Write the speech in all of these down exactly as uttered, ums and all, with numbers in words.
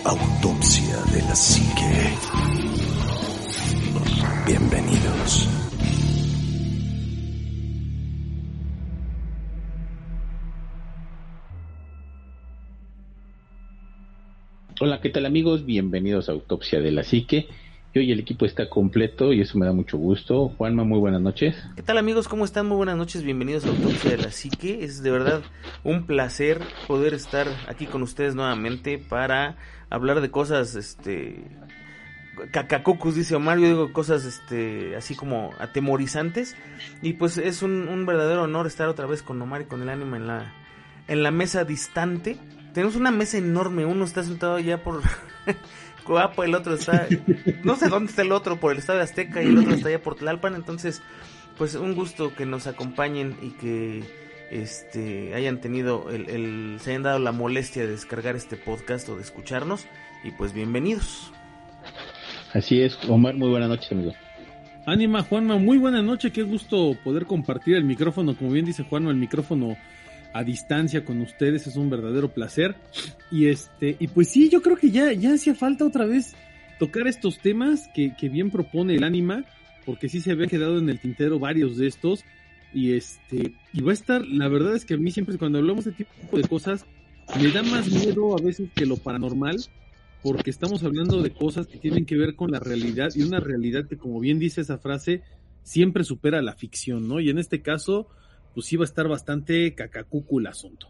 Autopsia de la Psique. Bienvenidos. Hola, ¿qué tal amigos? Bienvenidos a Autopsia de la Psique. Y hoy el equipo está completo y eso me da mucho gusto. Juanma, muy buenas noches. ¿Qué tal amigos? ¿Cómo están? Muy buenas noches, bienvenidos a Autopsia de la Psique. Es de verdad un placer poder estar aquí con ustedes nuevamente para hablar de cosas, este... cacacucus, dice Omar, yo digo cosas este así como atemorizantes. Y pues es un, un verdadero honor estar otra vez con Omar y con el ánima en la, en la mesa distante. Tenemos una mesa enorme, uno está sentado allá por... Coapa, el otro está, no sé dónde está el otro, por el Estadio Azteca, y el otro está allá por Tlalpan. Entonces, pues un gusto que nos acompañen y que este hayan tenido el, el se hayan dado la molestia de descargar este podcast o de escucharnos, y pues bienvenidos. Así es, Omar, muy buenas noches, amigo. Ánima, Juanma, muy buena noche, qué gusto poder compartir el micrófono, como bien dice Juanma, el micrófono a distancia con ustedes, es un verdadero placer. Y este, y pues sí, yo creo que ya, ya hacía falta otra vez tocar estos temas que, que bien propone el ánima, porque sí se habían quedado en el tintero varios de estos, y este, y va a estar, la verdad es que a mí siempre cuando hablamos de este tipo de cosas, me da más miedo a veces que lo paranormal, porque estamos hablando de cosas que tienen que ver con la realidad, y una realidad que, como bien dice esa frase, siempre supera la ficción, ¿no? Y en este caso, pues sí va a estar bastante cacacucu el asunto.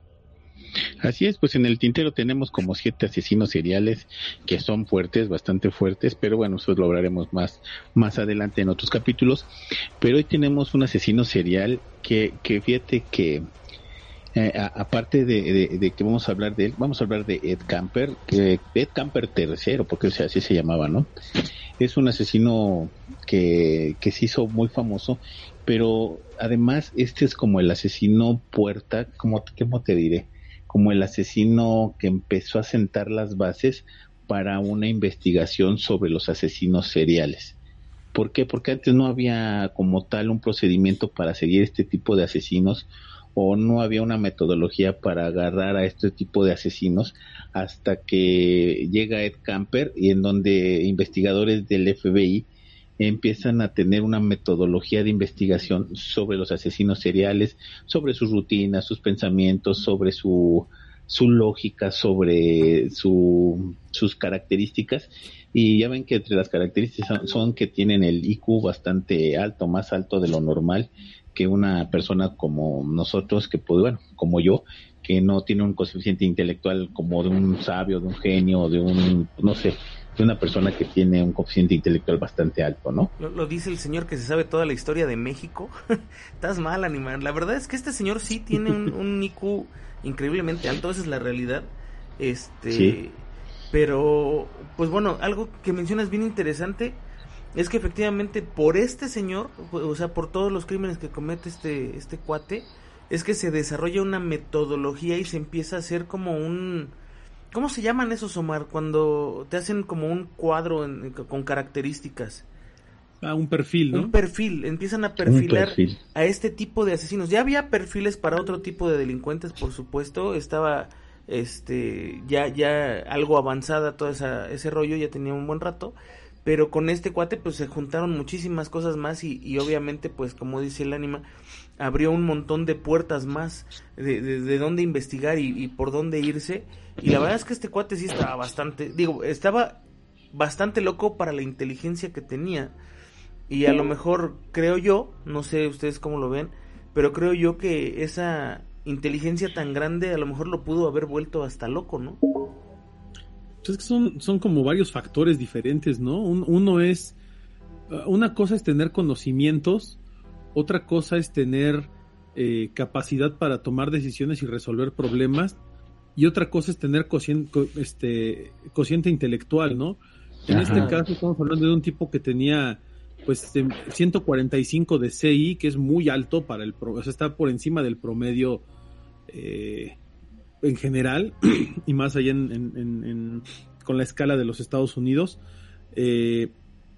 Así es, pues en el tintero tenemos como siete asesinos seriales que son fuertes, bastante fuertes, pero bueno, eso lo hablaremos más, más adelante en otros capítulos. Pero hoy tenemos un asesino serial que, que fíjate que eh, a, aparte de, de, de que vamos a hablar de él, vamos a hablar de Ed Kemper, que Ed Kemper tercero, porque o sea, así se llamaba, ¿no? Es un asesino que, que se hizo muy famoso, pero además este es como el asesino puerta, como, ¿cómo te diré? Como el asesino que empezó a sentar las bases para una investigación sobre los asesinos seriales. ¿Por qué? Porque antes no había como tal un procedimiento para seguir este tipo de asesinos, o no había una metodología para agarrar a este tipo de asesinos, hasta que llega Ed Kemper, y en donde investigadores del F B I empiezan a tener una metodología de investigación sobre los asesinos seriales, sobre sus rutinas, sus pensamientos, sobre su su lógica, sobre su sus características. Y ya ven que entre las características son, son que tienen el I Q bastante alto, más alto de lo normal que una persona como nosotros, que pues bueno, como yo, que no tiene un coeficiente intelectual como de un sabio, de un genio, de un, no sé, de una persona que tiene un coeficiente intelectual bastante alto, ¿no? Lo, lo dice el señor que se sabe toda la historia de México. Estás mal, animal. La verdad es que este señor sí tiene un, un I Q increíblemente alto, esa es la realidad. Este, sí. Pero, pues bueno, algo que mencionas bien interesante es que efectivamente por este señor, o sea, por todos los crímenes que comete este, este cuate, es que se desarrolla una metodología y se empieza a hacer como un... ¿Cómo se llaman esos, Omar? Cuando te hacen como un cuadro en, con características. Ah, un perfil, ¿no? Un perfil, empiezan a perfilar perfil. a este tipo de asesinos. Ya había perfiles para otro tipo de delincuentes, por supuesto. Estaba este ya ya algo avanzada todo esa, ese rollo, ya tenía un buen rato. Pero con este cuate pues se juntaron muchísimas cosas más y, y obviamente pues como dice el ánima, abrió un montón de puertas más de, de, de dónde investigar y, y por dónde irse. Y la verdad es que este cuate sí estaba bastante, digo, estaba bastante loco para la inteligencia que tenía. Y a lo mejor creo yo, no sé ustedes cómo lo ven, pero creo yo que esa inteligencia tan grande a lo mejor lo pudo haber vuelto hasta loco, ¿no? Es que son, son como varios factores diferentes, ¿no? Un, uno es, una cosa es tener conocimientos, otra cosa es tener eh, capacidad para tomar decisiones y resolver problemas, y otra cosa es tener cociente, este, cociente intelectual, ¿no? En Ajá. este caso estamos hablando de un tipo que tenía pues ciento cuarenta y cinco de C I, que es muy alto para el, o sea, está por encima del promedio eh, en general y más allá en, en, en, en, con la escala de los Estados Unidos. Eh,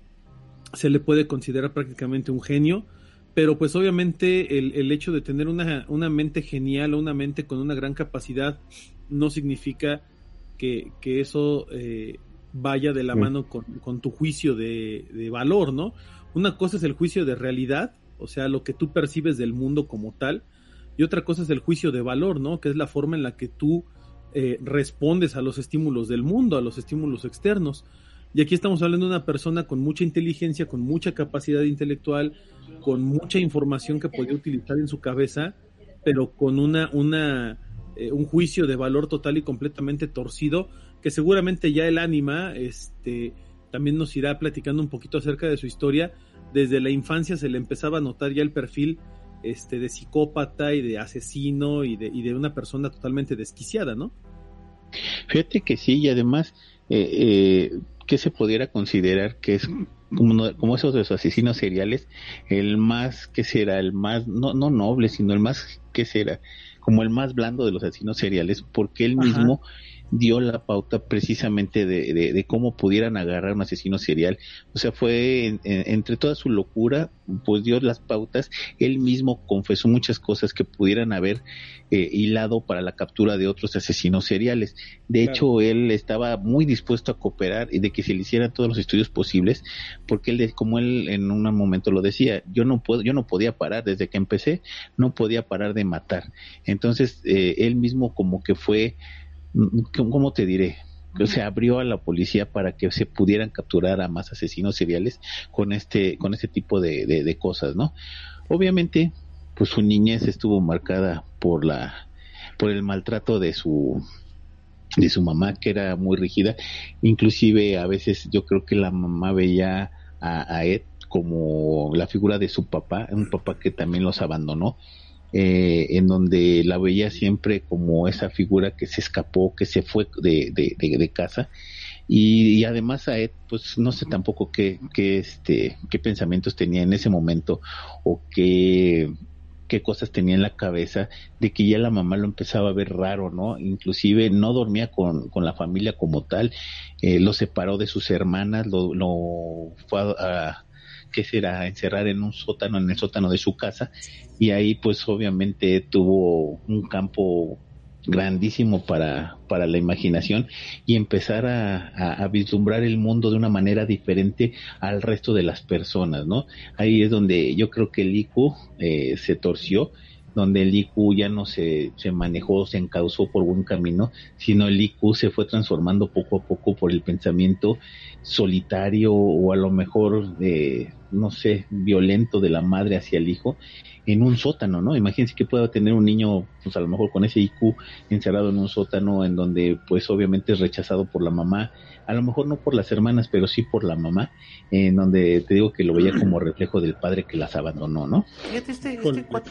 se le puede considerar prácticamente un genio, pero pues obviamente el, el hecho de tener una, una mente genial o una mente con una gran capacidad no significa que, que eso eh, vaya de la sí. mano con, con tu juicio de, de valor, ¿no? Una cosa es el juicio de realidad, o sea, lo que tú percibes del mundo como tal, y otra cosa es el juicio de valor, ¿no? Que es la forma en la que tú eh, respondes a los estímulos del mundo, a los estímulos externos. Y aquí estamos hablando de una persona con mucha inteligencia, con mucha capacidad intelectual, con mucha información que podía utilizar en su cabeza, pero con una, una eh, un juicio de valor total y completamente torcido, que seguramente ya el ánima este, también nos irá platicando un poquito acerca de su historia. Desde la infancia se le empezaba a notar ya el perfil este, de psicópata y de asesino y de, y de una persona totalmente desquiciada, ¿no? Fíjate que sí, y además eh, eh, que se pudiera considerar que es como, como esos de los asesinos seriales, el más, que será, el más, no, no noble, sino el más, que será, como el más blando de los asesinos seriales, porque él Ajá. mismo dio la pauta precisamente de, de, de cómo pudieran agarrar un asesino serial. O sea, fue en, en, entre toda su locura, pues dio las pautas. Él mismo confesó muchas cosas que pudieran haber eh, hilado para la captura de otros asesinos seriales. De claro. hecho, él estaba muy dispuesto a cooperar y de que se le hicieran todos los estudios posibles, porque él, como él en un momento lo decía, yo no puedo, yo no podía parar desde que empecé, no podía parar de matar. Entonces, eh, él mismo como que fue, ¿cómo te diré? Se abrió a la policía para que se pudieran capturar a más asesinos seriales con este con este tipo de, de, de cosas, ¿no? Obviamente, pues su niñez estuvo marcada por la por el maltrato de su de su mamá, que era muy rígida. Inclusive a veces yo creo que la mamá veía a, a Ed como la figura de su papá, un papá que también los abandonó. Eh, en donde la veía siempre como esa figura que se escapó, que se fue de, de, de, de casa, y, y además a Ed, pues no sé tampoco qué, qué, este, qué pensamientos tenía en ese momento, o qué, qué cosas tenía en la cabeza, de que ya la mamá lo empezaba a ver raro, ¿no? Inclusive no dormía con, con la familia como tal, eh, lo separó de sus hermanas, lo, lo fue a, a que será encerrar en un sótano, en el sótano de su casa, y ahí pues obviamente tuvo un campo grandísimo para, para la imaginación y empezar a, a, a vislumbrar el mundo de una manera diferente al resto de las personas, ¿no? Ahí es donde yo creo que el I Q eh, se torció, donde el I Q ya no se, se manejó, se encauzó por buen camino, sino el I Q se fue transformando poco a poco por el pensamiento solitario, o a lo mejor, eh, no sé, violento de la madre hacia el hijo, en un sótano, ¿no? Imagínense que pueda tener un niño, pues a lo mejor con ese I Q encerrado en un sótano, en donde pues obviamente es rechazado por la mamá, a lo mejor no por las hermanas, pero sí por la mamá, en donde te digo que lo veía como reflejo del padre que las abandonó, ¿no? Fíjate, este, este cuate...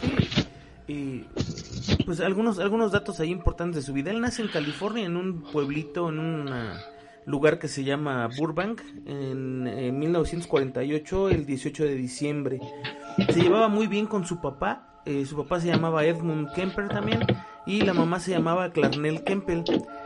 Eh, pues algunos algunos datos ahí importantes de su vida. Él nace en California, en un pueblito, en un lugar que se llama Burbank, en, en mil novecientos cuarenta y ocho, el dieciocho de diciembre. Se llevaba muy bien con su papá. Eh, su papá se llamaba Edmund Kemper también, y la mamá se llamaba Clarnell Kemper.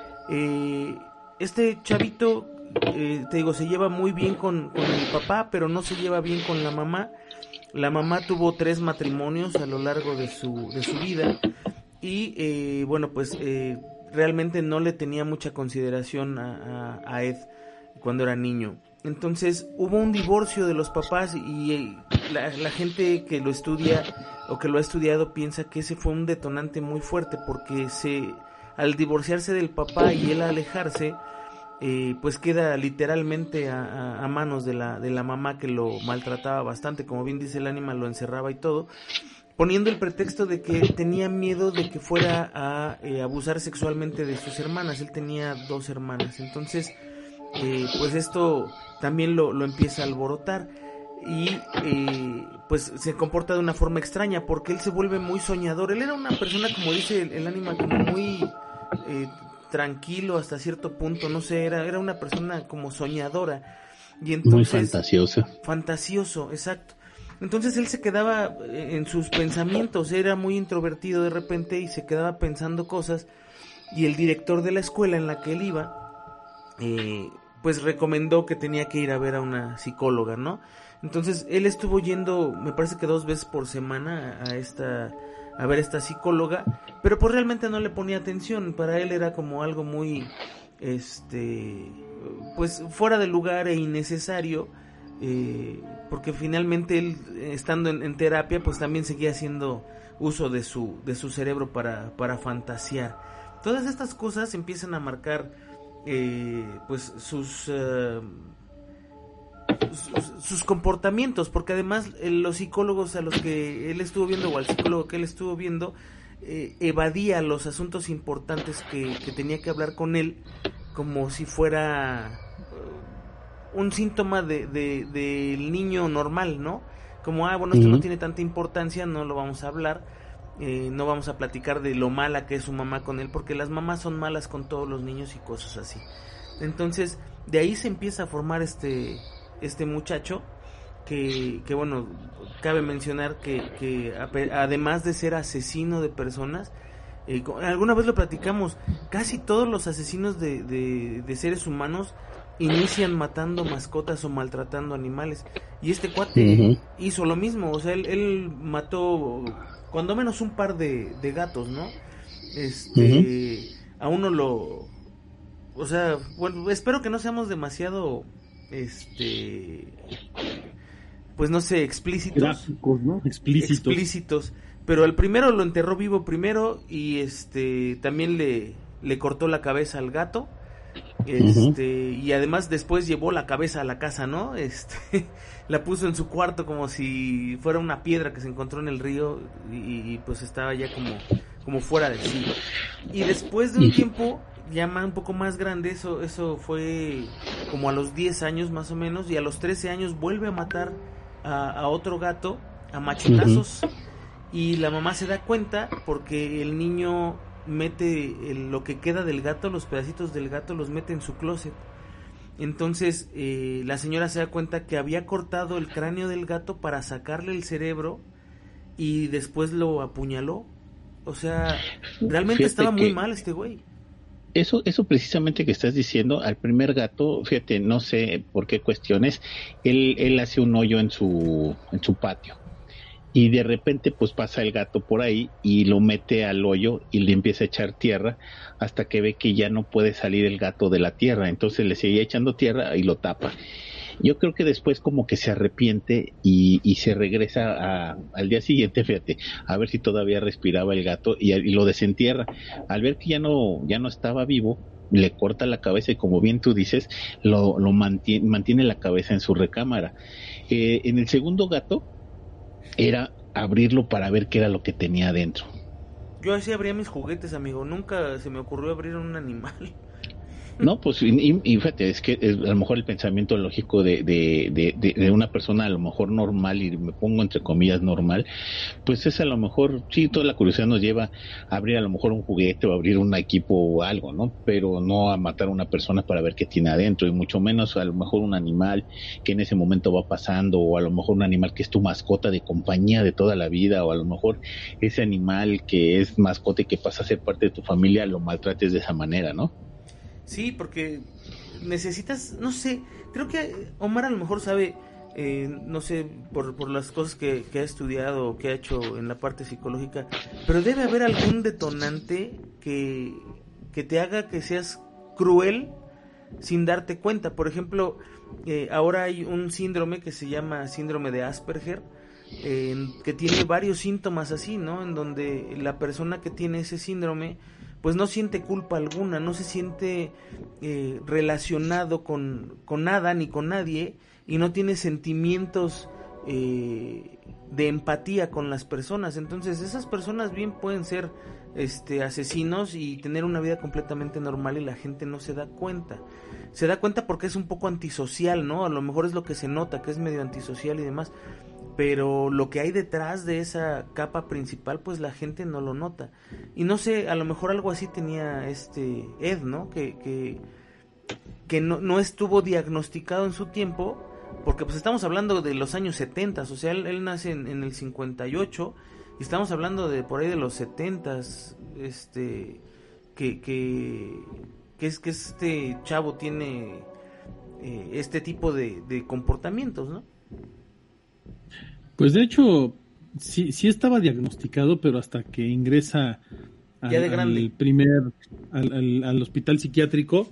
Eh, este chavito, eh, te digo, se lleva muy bien con, con el papá, pero no se lleva bien con la mamá. La mamá tuvo tres matrimonios a lo largo de su de su vida, y eh, bueno, pues eh, realmente no le tenía mucha consideración a, a, a Ed cuando era niño. Entonces hubo un divorcio de los papás, y eh, la, la gente que lo estudia o que lo ha estudiado piensa que ese fue un detonante muy fuerte, porque se al divorciarse del papá y él alejarse, Eh, pues queda literalmente a, a, a manos de la de la mamá, que lo maltrataba bastante, como bien dice el ánima, lo encerraba y todo, poniendo el pretexto de que tenía miedo de que fuera a eh, abusar sexualmente de sus hermanas. Él tenía dos hermanas, entonces eh, pues esto también lo, lo empieza a alborotar, y eh, pues se comporta de una forma extraña, porque él se vuelve muy soñador. Él era una persona, como dice el, el ánima, como muy... Eh, tranquilo hasta cierto punto, no sé, era, era una persona como soñadora, y entonces, muy fantasiosa. Fantasioso, exacto. Entonces él se quedaba en sus pensamientos, era muy introvertido de repente, y se quedaba pensando cosas, y el director de la escuela en la que él iba, eh, pues recomendó que tenía que ir a ver a una psicóloga, ¿no? Entonces él estuvo yendo, me parece que dos veces por semana a esta... a ver esta psicóloga, pero pues realmente no le ponía atención. Para él era como algo muy este, pues fuera de lugar e innecesario, eh, porque finalmente él, estando en, en terapia, pues también seguía haciendo uso de su, de su cerebro para, para fantasear. Todas estas cosas empiezan a marcar eh, pues sus, uh, sus sus comportamientos, porque además eh, los psicólogos a los que él estuvo viendo, o al psicólogo que él estuvo viendo, eh, evadía los asuntos importantes que, que tenía que hablar con él, como si fuera uh, un síntoma de, de, del niño normal, ¿no? Como, ah, bueno, esto uh-huh. no tiene tanta importancia, no lo vamos a hablar, eh, no vamos a platicar de lo mala que es su mamá con él, porque las mamás son malas con todos los niños y cosas así. Entonces, de ahí se empieza a formar este, este muchacho, que, que bueno, cabe mencionar que, que además de ser asesino de personas, eh, alguna vez lo platicamos, casi todos los asesinos de, de, de seres humanos inician matando mascotas o maltratando animales, y este cuate uh-huh. hizo lo mismo. O sea, él, él mató cuando menos un par de, de gatos, ¿no? Este, uh-huh. a uno lo, o sea, bueno, espero que no seamos demasiado, este, pues no sé, explícitos, gráficos, ¿no? Explícitos. explícitos, pero el primero lo enterró vivo primero, y este, también le, le cortó la cabeza al gato. Este, uh-huh. y además después llevó la cabeza a la casa, ¿no? Este, la puso en su cuarto como si fuera una piedra que se encontró en el río, y, y pues estaba ya como, como fuera de sí. Y después de un tiempo, ya más, un poco más grande, eso, eso fue como a los diez años más o menos, y a los trece años vuelve a matar a, a otro gato a machetazos, uh-huh. y la mamá se da cuenta porque el niño mete el, lo que queda del gato, los pedacitos del gato los mete en su closet. Entonces eh, la señora se da cuenta que había cortado el cráneo del gato para sacarle el cerebro, y después lo apuñaló. O sea, realmente fíjate, estaba muy mal este güey. Eso, eso precisamente que estás diciendo, al primer gato, fíjate, no sé por qué cuestiones, él, él hace un hoyo en su, en su patio. Y de repente pues pasa el gato por ahí y lo mete al hoyo y le empieza a echar tierra hasta que ve que ya no puede salir el gato de la tierra, entonces le seguía echando tierra y lo tapa. Yo creo que después como que se arrepiente y, y se regresa a, al día siguiente, fíjate, a ver si todavía respiraba el gato, y, y lo desentierra. Al ver que ya no, ya no estaba vivo, le corta la cabeza y, como bien tú dices, lo, lo mantiene, mantiene la cabeza en su recámara. Eh, en el segundo gato era abrirlo para ver qué era lo que tenía adentro. Yo así abría mis juguetes, amigo. Nunca se me ocurrió abrir un animal. No, pues, y, y fíjate, es que es, a lo mejor el pensamiento lógico de, de, de, de, de una persona a lo mejor normal, y me pongo entre comillas normal, pues es a lo mejor, sí, toda la curiosidad nos lleva a abrir a lo mejor un juguete o abrir un equipo o algo, ¿no? Pero no a matar a una persona para ver qué tiene adentro, y mucho menos a lo mejor un animal que en ese momento va pasando, o a lo mejor un animal que es tu mascota de compañía de toda la vida, o a lo mejor ese animal que es mascota y que pasa a ser parte de tu familia, lo maltrates de esa manera, ¿no? Sí, porque necesitas, no sé, creo que Omar a lo mejor sabe, eh, no sé, por, por las cosas que, que ha estudiado o que ha hecho en la parte psicológica, pero debe haber algún detonante que, que te haga que seas cruel sin darte cuenta. Por ejemplo, eh, ahora hay un síndrome que se llama síndrome de Asperger, eh, que tiene varios síntomas así, ¿no? En donde la persona que tiene ese síndrome pues no siente culpa alguna, no se siente eh, relacionado con, con nada ni con nadie, y no tiene sentimientos eh, de empatía con las personas. Entonces esas personas bien pueden ser este asesinos y tener una vida completamente normal, y la gente no se da cuenta. Se da cuenta porque es un poco antisocial, ¿no? A lo mejor es lo que se nota, que es medio antisocial y demás, pero lo que hay detrás de esa capa principal, pues la gente no lo nota. Y no sé, a lo mejor algo así tenía este Ed, ¿no? Que, que, que no, no estuvo diagnosticado en su tiempo, porque pues estamos hablando de los años setenta, o sea, él, él nace en, en el cincuenta y ocho, y estamos hablando de por ahí de los setentas, este, que, que, que es que este chavo tiene eh, este tipo de, de comportamientos, ¿no? Pues de hecho, sí, sí estaba diagnosticado, pero hasta que ingresa al, ya de grande. al primer, al, al, al hospital psiquiátrico,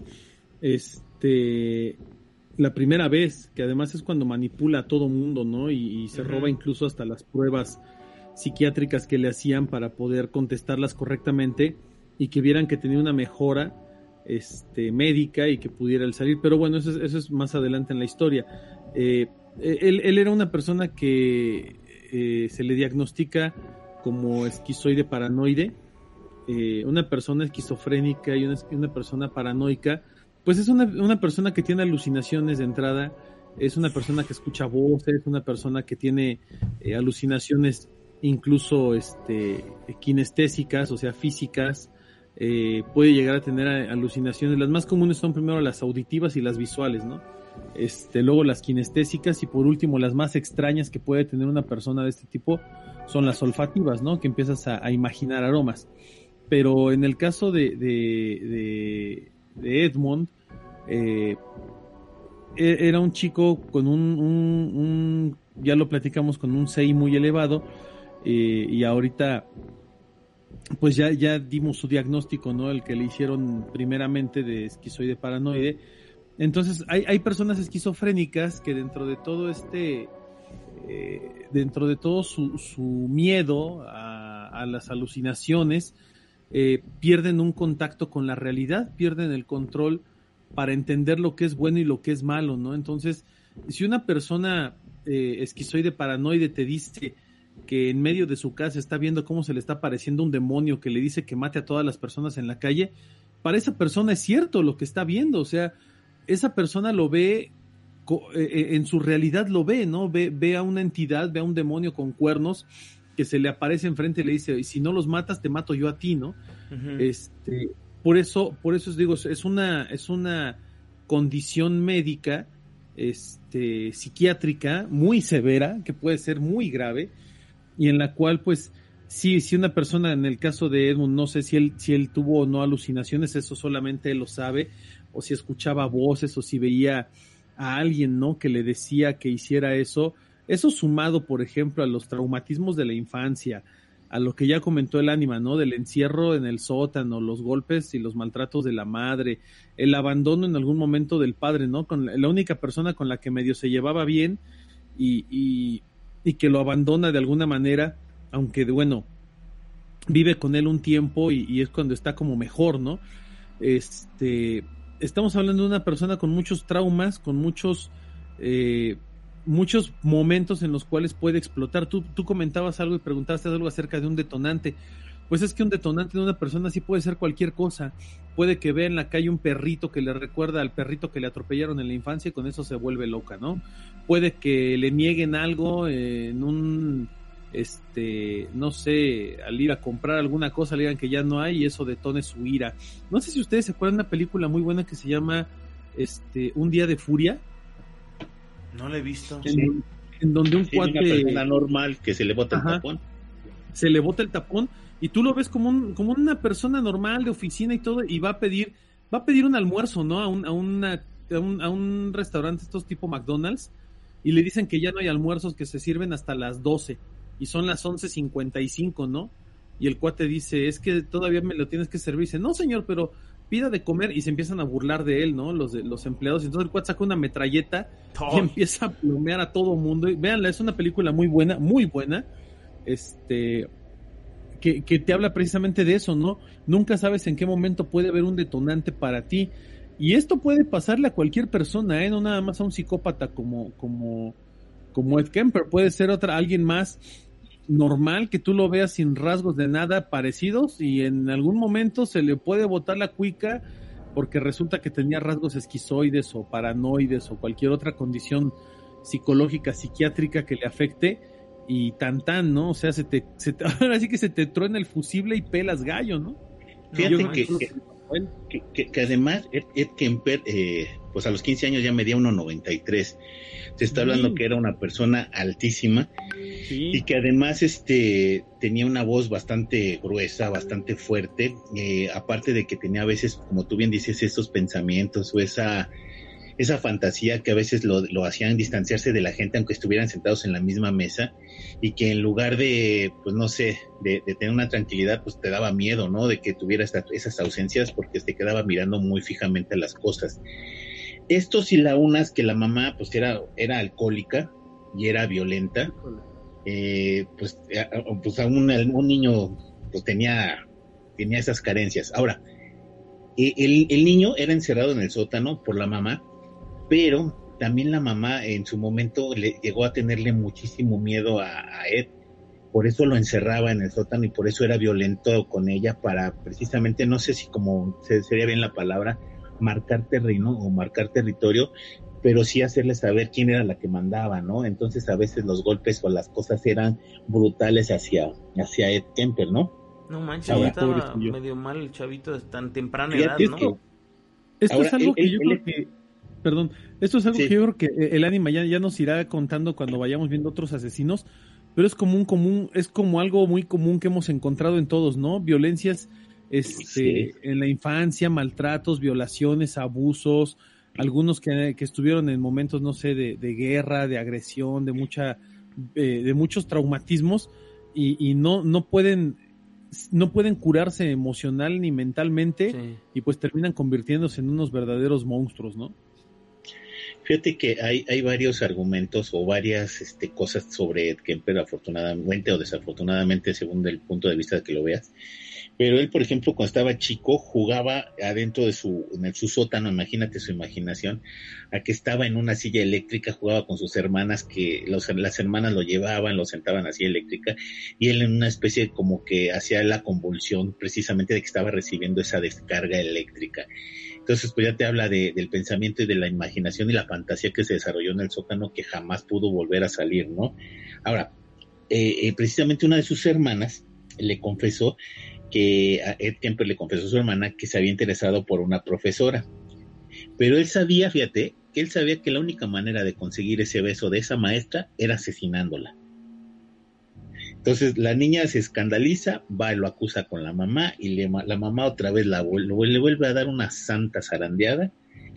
este, la primera vez, que además es cuando manipula a todo mundo, ¿no? Y, y se uh-huh. roba incluso hasta las pruebas psiquiátricas que le hacían para poder contestarlas correctamente y que vieran que tenía una mejora este, médica y que pudiera él salir. Pero bueno, eso es, eso es más adelante en la historia. Eh, él, él era una persona que eh, se le diagnostica como esquizoide paranoide. Eh, una persona esquizofrénica y una, una persona paranoica, pues es una, una persona que tiene alucinaciones de entrada, es una persona que escucha voces, es una persona que tiene eh, alucinaciones incluso este, kinestésicas, o sea, físicas, eh, puede llegar a tener alucinaciones. Las más comunes son primero las auditivas y las visuales, ¿no? Este, luego las kinestésicas y por último las más extrañas que puede tener una persona de este tipo son las olfativas, ¿no? Que empiezas a, a imaginar aromas. Pero en el caso de, de, de, de Edmond, eh, era un chico con un, un, un, ya lo platicamos, con un C I muy elevado, eh, y ahorita pues ya, ya dimos su diagnóstico, ¿no? El que le hicieron primeramente de esquizoide paranoide. Entonces hay, hay personas esquizofrénicas que dentro de todo este, eh, dentro de todo su, su miedo a, a las alucinaciones, Eh, pierden un contacto con la realidad, pierden el control para entender lo que es bueno y lo que es malo, ¿no? Entonces, si una persona eh, esquizoide paranoide te dice que en medio de su casa está viendo cómo se le está apareciendo un demonio que le dice que mate a todas las personas en la calle, para esa persona es cierto lo que está viendo, o sea, esa persona lo ve, eh, en su realidad lo ve, ¿no? Ve, ve a una entidad, ve a un demonio con cuernos que se le aparece enfrente y le dice, y si no los matas te mato yo a ti, ¿no? Uh-huh. Este, por eso, por eso os digo, es una, es una condición médica, este, psiquiátrica muy severa, que puede ser muy grave, y en la cual, pues, sí, si una persona, en el caso de Edmund, no sé si él, si él tuvo o no alucinaciones, eso solamente él lo sabe, o si escuchaba voces, o si veía a alguien, ¿no? Que le decía que hiciera eso. Eso sumado, por ejemplo, a los traumatismos de la infancia, a lo que ya comentó el ánima, ¿no? Del encierro en el sótano, los golpes y los maltratos de la madre, el abandono en algún momento del padre, ¿no? Con la, la única persona con la que medio se llevaba bien y, y, y que lo abandona de alguna manera, aunque, bueno, vive con él un tiempo y, y es cuando está como mejor, ¿no? Este, estamos hablando de una persona con muchos traumas, con muchos... Eh, muchos momentos en los cuales puede explotar. Tú, tú comentabas algo y preguntaste algo acerca de un detonante. Pues es que un detonante de una persona sí puede ser cualquier cosa. Puede que vea en la calle un perrito que le recuerda al perrito que le atropellaron en la infancia y con eso se vuelve loca, ¿no? Puede que le nieguen algo en un, este, no sé, al ir a comprar alguna cosa le digan que ya no hay y eso detone su ira. No sé si ustedes se acuerdan de una película muy buena que se llama este, Un día de furia. No lo he visto. En, sí. en donde un sí, cuate... Una persona normal que se le bota Ajá. el tapón. Se le bota el tapón y tú lo ves como un, como una persona normal de oficina y todo y va a pedir va a pedir un almuerzo, ¿no? A un, a una, a un, a un restaurante estos tipo McDonald's y le dicen que ya no hay almuerzos, que se sirven hasta las doce y son las once cincuenta y cinco, ¿no? Y el cuate dice, es que todavía me lo tienes que servir. Dice, no señor, pero pida de comer, y se empiezan a burlar de él, ¿no? Los de, los empleados. Entonces el cuate saca una metralleta oh. y empieza a plomear a todo mundo. Y véanla, es una película muy buena, muy buena, este, que, que te habla precisamente de eso, ¿no? Nunca sabes en qué momento puede haber un detonante para ti. Y esto puede pasarle a cualquier persona, ¿eh? No nada más a un psicópata como, como, como Ed Kemper. Puede ser otra, alguien más normal, que tú lo veas sin rasgos de nada parecidos y en algún momento se le puede botar la cuica porque resulta que tenía rasgos esquizoides o paranoides o cualquier otra condición psicológica, psiquiátrica que le afecte y tan tan, ¿no? O sea, se te, se te ahora sí que se te truena el fusible y pelas gallo, ¿no? Fíjate no, que, que, bueno. que, que, que además Ed, Ed Kemper, eh, pues a los quince años ya medía uno noventa y tres. Se está hablando sí. que era una persona altísima sí. y que además este tenía una voz bastante gruesa, bastante fuerte, eh, aparte de que tenía a veces, como tú bien dices, esos pensamientos o esa esa fantasía que a veces lo, lo hacían distanciarse de la gente aunque estuvieran sentados en la misma mesa, y que en lugar de, pues no sé, de, de tener una tranquilidad, pues te daba miedo, ¿no? De que tuviera esta, esas ausencias, porque te quedaba mirando muy fijamente las cosas. Esto si la unas que la mamá pues era, era alcohólica y era violenta, eh, pues, pues a un, un niño pues tenía, tenía esas carencias. Ahora, el, el niño era encerrado en el sótano por la mamá, pero también la mamá en su momento le llegó a tenerle muchísimo miedo a, a Ed, por eso lo encerraba en el sótano y por eso era violento con ella, para precisamente, no sé si como sería bien la palabra, marcar terreno o marcar territorio, pero sí hacerle saber quién era la que mandaba, ¿no? Entonces a veces los golpes o las cosas eran brutales hacia, hacia Ed Kemper, ¿no? No manches, Ahora, estaba pobrecillo. medio mal el chavito de tan temprana Fíjate edad, ¿no? que- Esto Ahora, es algo él- que él- yo él- creo que, perdón, esto es algo Sí. que yo creo que eh, el anime ya, ya nos irá contando cuando vayamos viendo otros asesinos, pero es común, común, es como algo muy común que hemos encontrado en todos, ¿no? Violencias, este, Sí. en la infancia, maltratos, violaciones, abusos, algunos que, que estuvieron en momentos, no sé, de, de guerra, de agresión, de mucha, eh, de muchos traumatismos, y, y no, no pueden, no pueden curarse emocional ni mentalmente, Sí. y pues terminan convirtiéndose en unos verdaderos monstruos, ¿no? Fíjate que hay, hay varios argumentos o varias este, cosas sobre Ed Kemper, afortunadamente o desafortunadamente, según el punto de vista de que lo veas. Pero él, por ejemplo, cuando estaba chico, jugaba adentro de su, en su sótano, imagínate su imaginación, a que estaba en una silla eléctrica, jugaba con sus hermanas, que los, las hermanas lo llevaban, lo sentaban a silla eléctrica, y él en una especie de como que hacía la convulsión precisamente de que estaba recibiendo esa descarga eléctrica. Entonces, pues ya te habla de, del pensamiento y de la imaginación y la fantasía que se desarrolló en el sótano, que jamás pudo volver a salir, ¿no? Ahora, eh, eh, precisamente una de sus hermanas le confesó que a Ed Kemper le confesó a su hermana que se había interesado por una profesora, pero él sabía, fíjate, que él sabía que la única manera de conseguir ese beso de esa maestra era asesinándola. Entonces la niña se escandaliza, va y lo acusa con la mamá, y le, la mamá otra vez la, le vuelve a dar una santa zarandeada,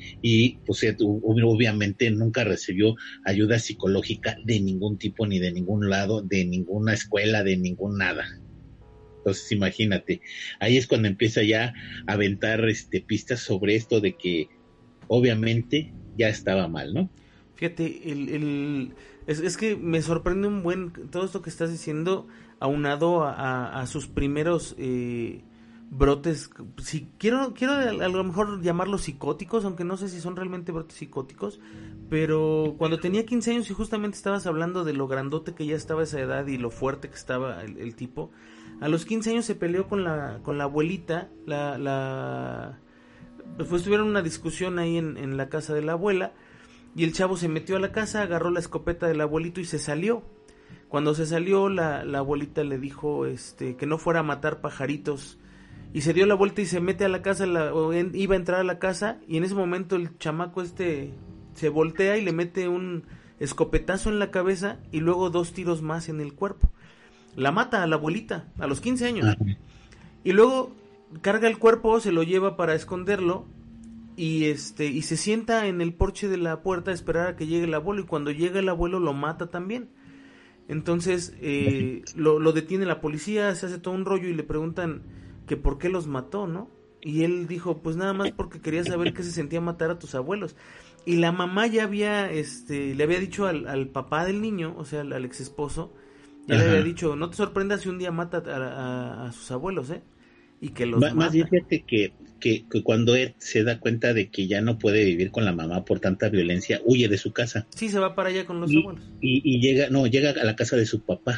y pues obviamente nunca recibió ayuda psicológica de ningún tipo, ni de ningún lado, de ninguna escuela, de ningún nada. Entonces imagínate, ahí es cuando empieza ya a aventar este, pistas sobre esto de que obviamente ya estaba mal, ¿no? Fíjate, el, el, es, es que me sorprende un buen todo esto que estás diciendo, aunado a, a, a sus primeros eh, brotes, si quiero quiero a lo mejor llamarlos psicóticos, aunque no sé si son realmente brotes psicóticos, pero cuando tenía quince años y justamente estabas hablando de lo grandote que ya estaba a esa edad y lo fuerte que estaba el, el tipo, a los quince años se peleó con la con la abuelita, la la pues tuvieron una discusión ahí en, en la casa de la abuela, y el chavo se metió a la casa, agarró la escopeta del abuelito y se salió. Cuando se salió, la, la abuelita le dijo este que no fuera a matar pajaritos, y se dio la vuelta y se mete a la casa, la, o en, iba a entrar a la casa, y en ese momento el chamaco este se voltea y le mete un escopetazo en la cabeza y luego dos tiros más en el cuerpo. La mata a la abuelita a los quince años. Uh-huh. Y luego carga el cuerpo, se lo lleva para esconderlo, y este y se sienta en el porche de la puerta a esperar a que llegue el abuelo, y cuando llega el abuelo lo mata también. Entonces eh, lo, lo detiene la policía, se hace todo un rollo y le preguntan que por qué los mató, ¿no? Y él dijo, pues nada más porque quería saber qué se sentía matar a tus abuelos. Y la mamá ya había este le había dicho al, al papá del niño, o sea, al, al ex esposo, ya Ajá. le había dicho, no te sorprendas si un día mata a, a, a sus abuelos, ¿eh? Y que los más, más bien fíjate que, que, que cuando Ed se da cuenta de que ya no puede vivir con la mamá por tanta violencia, huye de su casa. Sí, se va para allá con los y, abuelos. Y, y llega, no, llega a la casa de su papá.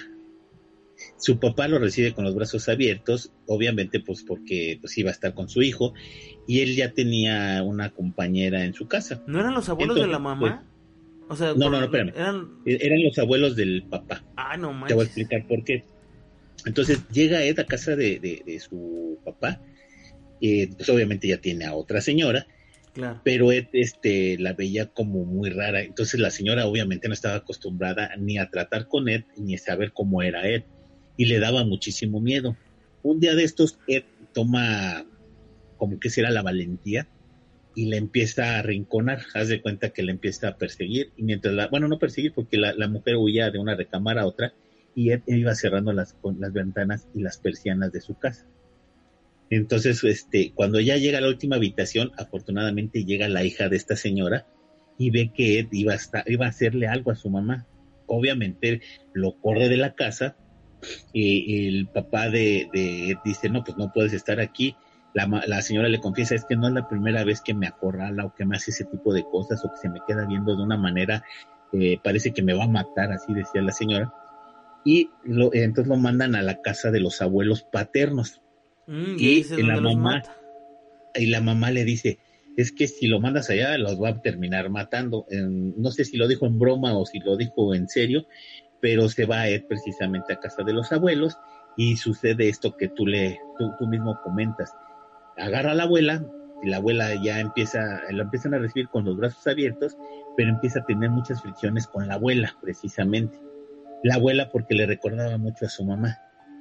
Su papá lo recibe con los brazos abiertos, obviamente pues porque pues iba a estar con su hijo, y él ya tenía una compañera en su casa. ¿No eran los abuelos Entonces, de la mamá? Pues, o sea, no, por, no, no, espérame. Eran... eran los abuelos del papá. Ah, no manches. Te voy a explicar por qué. Entonces llega Ed a casa de, de, de su papá, eh, pues obviamente ya tiene a otra señora, claro. Pero Ed este, la veía como muy rara, entonces la señora obviamente no estaba acostumbrada ni a tratar con Ed, ni a saber cómo era Ed, y le daba muchísimo miedo. Un día de estos Ed toma como que será la valentía y le empieza a arrinconar, haz de cuenta que le empieza a perseguir, y mientras la, bueno, no perseguir porque la, la mujer huía de una recámara a otra, y él, él iba cerrando las, con las ventanas y las persianas de su casa. Entonces, este, cuando ya llega a la última habitación, afortunadamente llega la hija de esta señora, y ve que Ed iba a, estar, iba a hacerle algo a su mamá. Obviamente lo corre de la casa, y el papá de, de Ed dice, no, pues no puedes estar aquí. La, la señora le confiesa, es que no es la primera vez que me acorrala o que me hace ese tipo de cosas o que se me queda viendo de una manera, eh, parece que me va a matar, así decía la señora. Y lo, eh, entonces lo mandan a la casa de los abuelos paternos. Mm, y y la mamá y la mamá le dice, es que si lo mandas allá los va a terminar matando. Eh, no sé si lo dijo en broma o si lo dijo en serio, pero se va a ir precisamente a casa de los abuelos y sucede esto que tú le tú, tú mismo comentas. Agarra a la abuela, y la abuela ya empieza, lo empiezan a recibir con los brazos abiertos, pero empieza a tener muchas fricciones con la abuela, precisamente. La abuela porque le recordaba mucho a su mamá.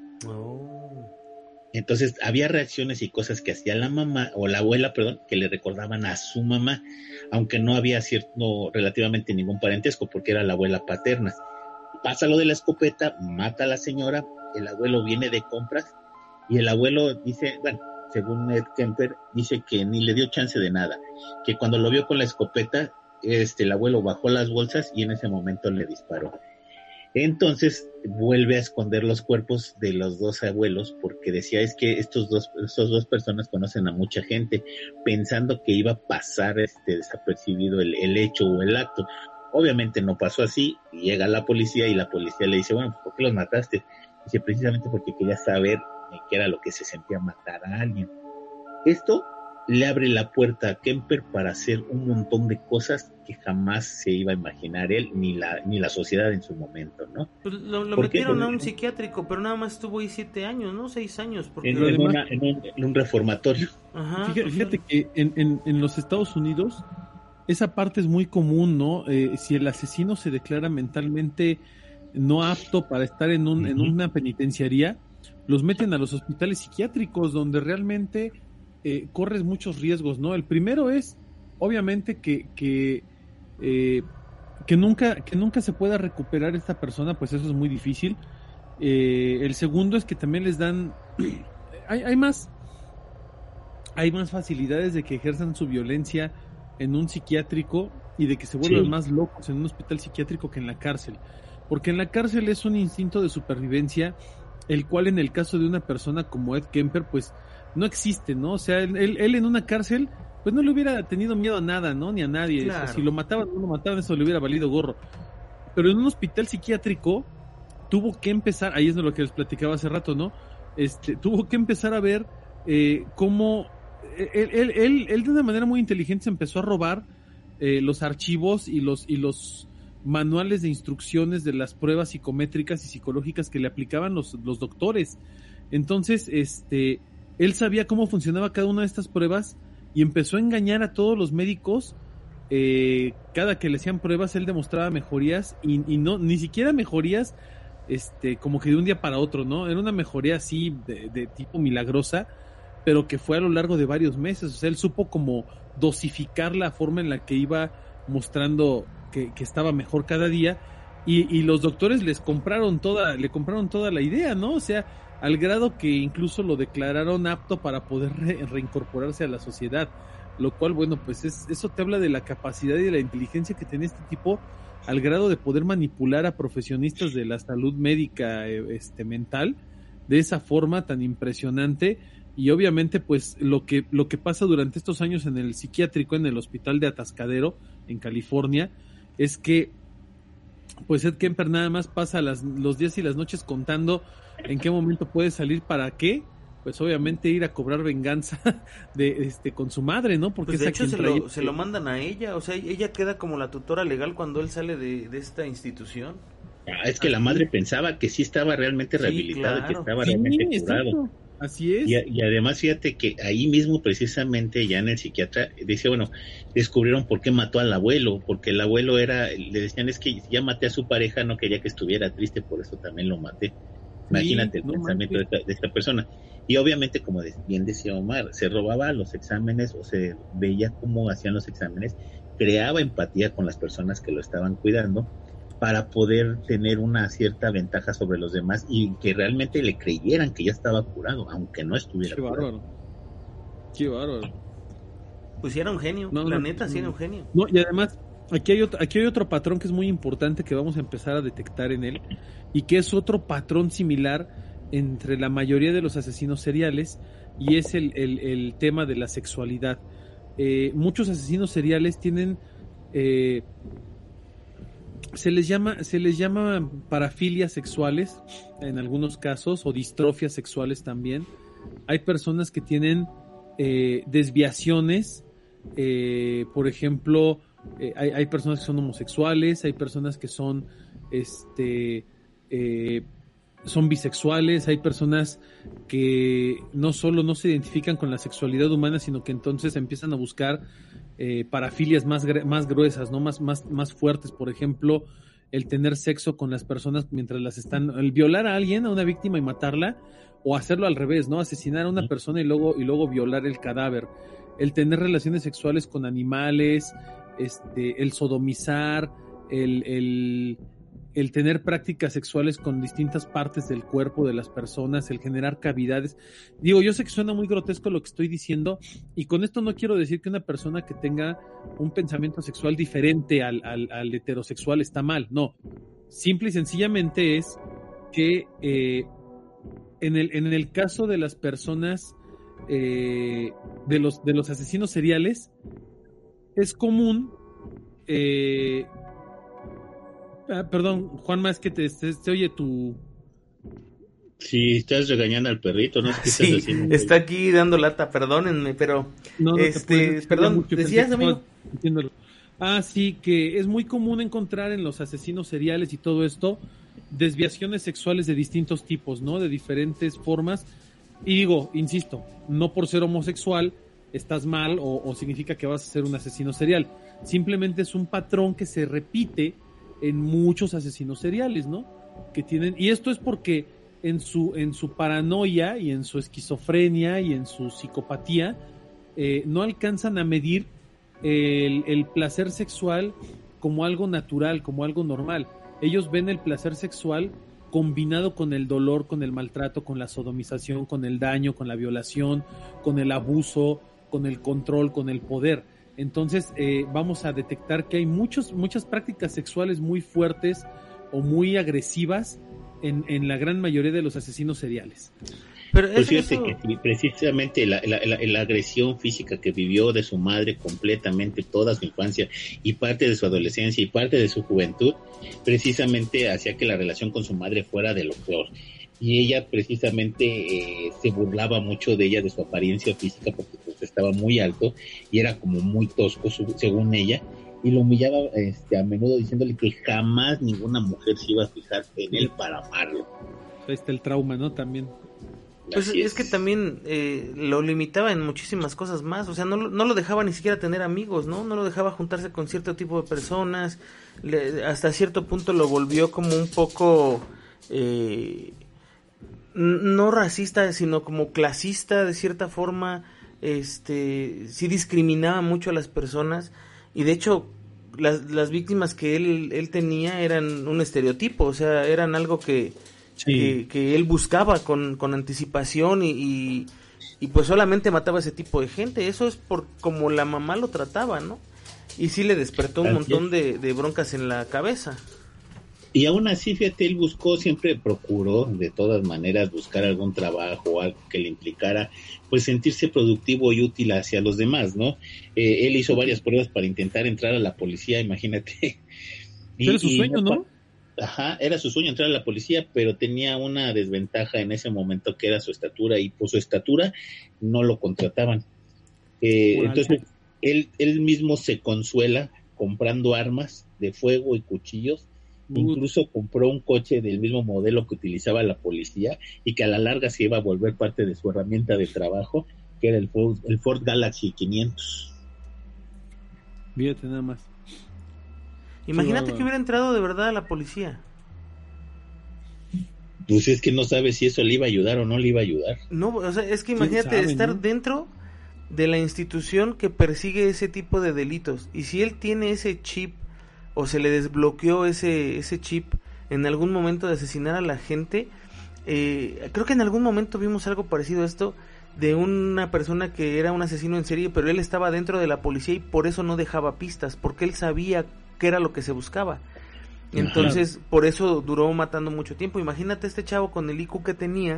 Oh. Entonces había reacciones y cosas que hacía la mamá, o la abuela, perdón, que le recordaban a su mamá, aunque no había cierto, relativamente ningún parentesco, porque era la abuela paterna. Pasa lo de la escopeta, mata a la señora, el abuelo viene de compras, y el abuelo dice, bueno, según Ed Kemper, dice que ni le dio chance de nada, que cuando lo vio con la escopeta, este, el abuelo bajó las bolsas y en ese momento le disparó. Entonces vuelve a esconder los cuerpos de los dos abuelos porque decía, es que estos dos, estos dos personas conocen a mucha gente, pensando que iba a pasar este desapercibido el, el hecho o el acto. Obviamente no pasó así, llega la policía y la policía le dice, bueno, ¿por qué los mataste? Dice, precisamente porque quería saber qué era lo que se sentía matar a alguien. Esto le abre la puerta a Kemper para hacer un montón de cosas que jamás se iba a imaginar él, ni la ni la sociedad en su momento, ¿no? Pues lo, lo ¿Por metieron qué? a un psiquiátrico, pero nada más estuvo ahí siete años, ¿no? Seis años. Porque En, además... en, una, en, un, en un reformatorio. Ajá, Fíjate, fíjate que en, en, en los Estados Unidos esa parte es muy común, ¿no? Eh, si el asesino se declara mentalmente no apto para estar en, un, uh-huh. en una penitenciaría, los meten a los hospitales psiquiátricos donde realmente eh, corres muchos riesgos, ¿no? El primero es, obviamente, que que, eh, que nunca que nunca se pueda recuperar esta persona, pues eso es muy difícil. Eh, el segundo es que también les dan hay, hay más hay más facilidades de que ejerzan su violencia en un psiquiátrico y de que se vuelvan sí. más locos en un hospital psiquiátrico que en la cárcel, porque en la cárcel es un instinto de supervivencia, el cual en el caso de una persona como Ed Kemper, pues no existe, ¿no? O sea, él, él en una cárcel, pues no le hubiera tenido miedo a nada, ¿no? Ni a nadie. Claro. O sea, si lo mataban o no lo mataban, eso le hubiera valido gorro. Pero en un hospital psiquiátrico tuvo que empezar, ahí es de lo que les platicaba hace rato, ¿no? Este, tuvo que empezar a ver eh, cómo él, él, él, él de una manera muy inteligente se empezó a robar eh, los archivos y los y los manuales de instrucciones de las pruebas psicométricas y psicológicas que le aplicaban los, los doctores. Entonces, este, él sabía cómo funcionaba cada una de estas pruebas y empezó a engañar a todos los médicos. Eh, cada que le hacían pruebas, él demostraba mejorías y, y no, ni siquiera mejorías, este, como que de un día para otro, ¿no? Era una mejoría así de, de tipo milagrosa, pero que fue a lo largo de varios meses. O sea, él supo como dosificar la forma en la que iba mostrando Que, que estaba mejor cada día y, y los doctores les compraron toda, le compraron toda la idea, ¿no? O sea, al grado que incluso lo declararon apto para poder re, reincorporarse a la sociedad, lo cual, bueno, pues es, eso te habla de la capacidad y de la inteligencia que tenía este tipo al grado de poder manipular a profesionistas de la salud médica, este, mental, de esa forma tan impresionante. Y obviamente, pues, lo que, lo que pasa durante estos años en el psiquiátrico, en el hospital de Atascadero, en California, es que pues Ed Kemper nada más pasa las, los días y las noches contando en qué momento puede salir, para qué, pues obviamente ir a cobrar venganza de este con su madre, ¿no? Porque pues de es hecho se trae... lo, se lo mandan a ella, o sea, ella queda como la tutora legal cuando él sale de, de esta institución. Ah, es que la madre pensaba que sí estaba realmente sí, rehabilitado, claro. que estaba sí, realmente curado. Exacto. Así es. Y, y además, fíjate que ahí mismo, precisamente, ya en el psiquiatra, dice, bueno, descubrieron por qué mató al abuelo, porque el abuelo era, le decían, es que ya maté a su pareja, no quería que estuviera triste, por eso también lo maté. Imagínate sí, el no pensamiento de esta, de esta persona. Y obviamente, como bien decía Omar, se robaba los exámenes o se veía cómo hacían los exámenes, creaba empatía con las personas que lo estaban cuidando para poder tener una cierta ventaja sobre los demás y que realmente le creyeran que ya estaba curado, aunque no estuviera Qué curado. bárbaro. Qué bárbaro. Pues sí era un genio, No, la no, neta, sí no. era un genio. No, y además, aquí hay, otro, aquí hay otro patrón que es muy importante que vamos a empezar a detectar en él, y que es otro patrón similar entre la mayoría de los asesinos seriales, y es el, el, el tema de la sexualidad. Eh, muchos asesinos seriales tienen... Eh, se les llama se les llama parafilias sexuales en algunos casos, o distrofias sexuales también. Hay personas que tienen eh, desviaciones, eh, por ejemplo, eh, hay, hay personas que son homosexuales, hay personas que son este eh, son bisexuales, hay personas que no solo no se identifican con la sexualidad humana, sino que entonces empiezan a buscar eh, parafilias más, más gruesas, ¿no? Más, más, más fuertes, por ejemplo, el tener sexo con las personas mientras las están, el violar a alguien, a una víctima y matarla, o hacerlo al revés, ¿no? Asesinar a una persona y luego, y luego violar el cadáver, el tener relaciones sexuales con animales, este, el sodomizar, el, el el tener prácticas sexuales con distintas partes del cuerpo de las personas, el generar cavidades. Digo, yo sé que suena muy grotesco lo que estoy diciendo, y con esto no quiero decir que una persona que tenga un pensamiento sexual diferente al, al, al heterosexual está mal, no. Simple y sencillamente es que eh, en, el, en el caso de las personas, eh, de, los, de los asesinos seriales, es común... Eh, Ah, perdón, Juanma, es que te, te, te oye tu... Sí, estás regañando al perrito, ¿no? ¿Qué Sí, estás haciendo? está aquí dando lata, perdónenme, pero... No, no este, te perdón, mucho, decías, que amigo. Entiéndolo. Ah, sí, que es muy común encontrar en los asesinos seriales y todo esto desviaciones sexuales de distintos tipos, ¿no? De diferentes formas. Y digo, insisto, no por ser homosexual estás mal o, o significa que vas a ser un asesino serial. Simplemente es un patrón que se repite en muchos asesinos seriales, ¿no? Que tienen, y esto es porque en su, en su paranoia y en su esquizofrenia y en su psicopatía eh, no alcanzan a medir el, el placer sexual como algo natural, como algo normal. Ellos ven el placer sexual combinado con el dolor, con el maltrato, con la sodomización, con el daño, con la violación, con el abuso, con el control, con el poder. Entonces eh, vamos a detectar que hay muchos, muchas prácticas sexuales muy fuertes o muy agresivas en, en la gran mayoría de los asesinos seriales. Pero pues fíjate eso... que precisamente la, la, la, la agresión física que vivió de su madre completamente toda su infancia y parte de su adolescencia y parte de su juventud, precisamente hacía que la relación con su madre fuera de lo peor. Y ella precisamente eh, se burlaba mucho de ella, de su apariencia física, porque pues, estaba muy alto y era como muy tosco, su, según ella, y lo humillaba este, a menudo diciéndole que jamás ninguna mujer se iba a fijar en él para amarlo. Ahí está el trauma, ¿no? También. Pues es. es que también eh, lo limitaba en muchísimas cosas más, o sea, no, no lo dejaba ni siquiera tener amigos, ¿no? No lo dejaba juntarse con cierto tipo de personas, le, hasta cierto punto lo volvió como un poco... Eh, no racista, sino como clasista de cierta forma. Este, sí discriminaba mucho a las personas, y de hecho las, las víctimas que él, él tenía eran un estereotipo, o sea, eran algo que, sí. que, que él buscaba con, con anticipación y, y, y pues solamente mataba a ese tipo de gente. Eso es por como la mamá lo trataba, ¿no? Y sí le despertó un montón de, de broncas en la cabeza. Y aún así, fíjate, él buscó, siempre procuró de todas maneras buscar algún trabajo, algo que le implicara pues sentirse productivo y útil hacia los demás, ¿no? Eh, él hizo varias pruebas para intentar entrar a la policía, imagínate. Y, era su sueño, y, ¿no? Ajá, era su sueño entrar a la policía, pero tenía una desventaja en ese momento que era su estatura, y por su estatura no lo contrataban. Eh, entonces, él, él mismo se consuela comprando armas de fuego y cuchillos. Incluso compró un coche del mismo modelo que utilizaba la policía y que a la larga se iba a volver parte de su herramienta de trabajo, que era el Ford, el Ford Galaxy quinientos. Fíjate nada más. Imagínate que hubiera entrado de verdad a la policía. Pues es que no sabe si eso le iba a ayudar o no le iba a ayudar. No, o sea, es que imagínate sabe, estar ¿no? dentro de la institución que persigue ese tipo de delitos. Y si él tiene ese chip o se le desbloqueó ese, ese chip en algún momento de asesinar a la gente, eh, creo que en algún momento vimos algo parecido a esto de una persona que era un asesino en serie, pero él estaba dentro de la policía y por eso no dejaba pistas, porque él sabía qué era lo que se buscaba. Entonces, ajá, por eso duró matando mucho tiempo. Imagínate este chavo con el I Q que tenía,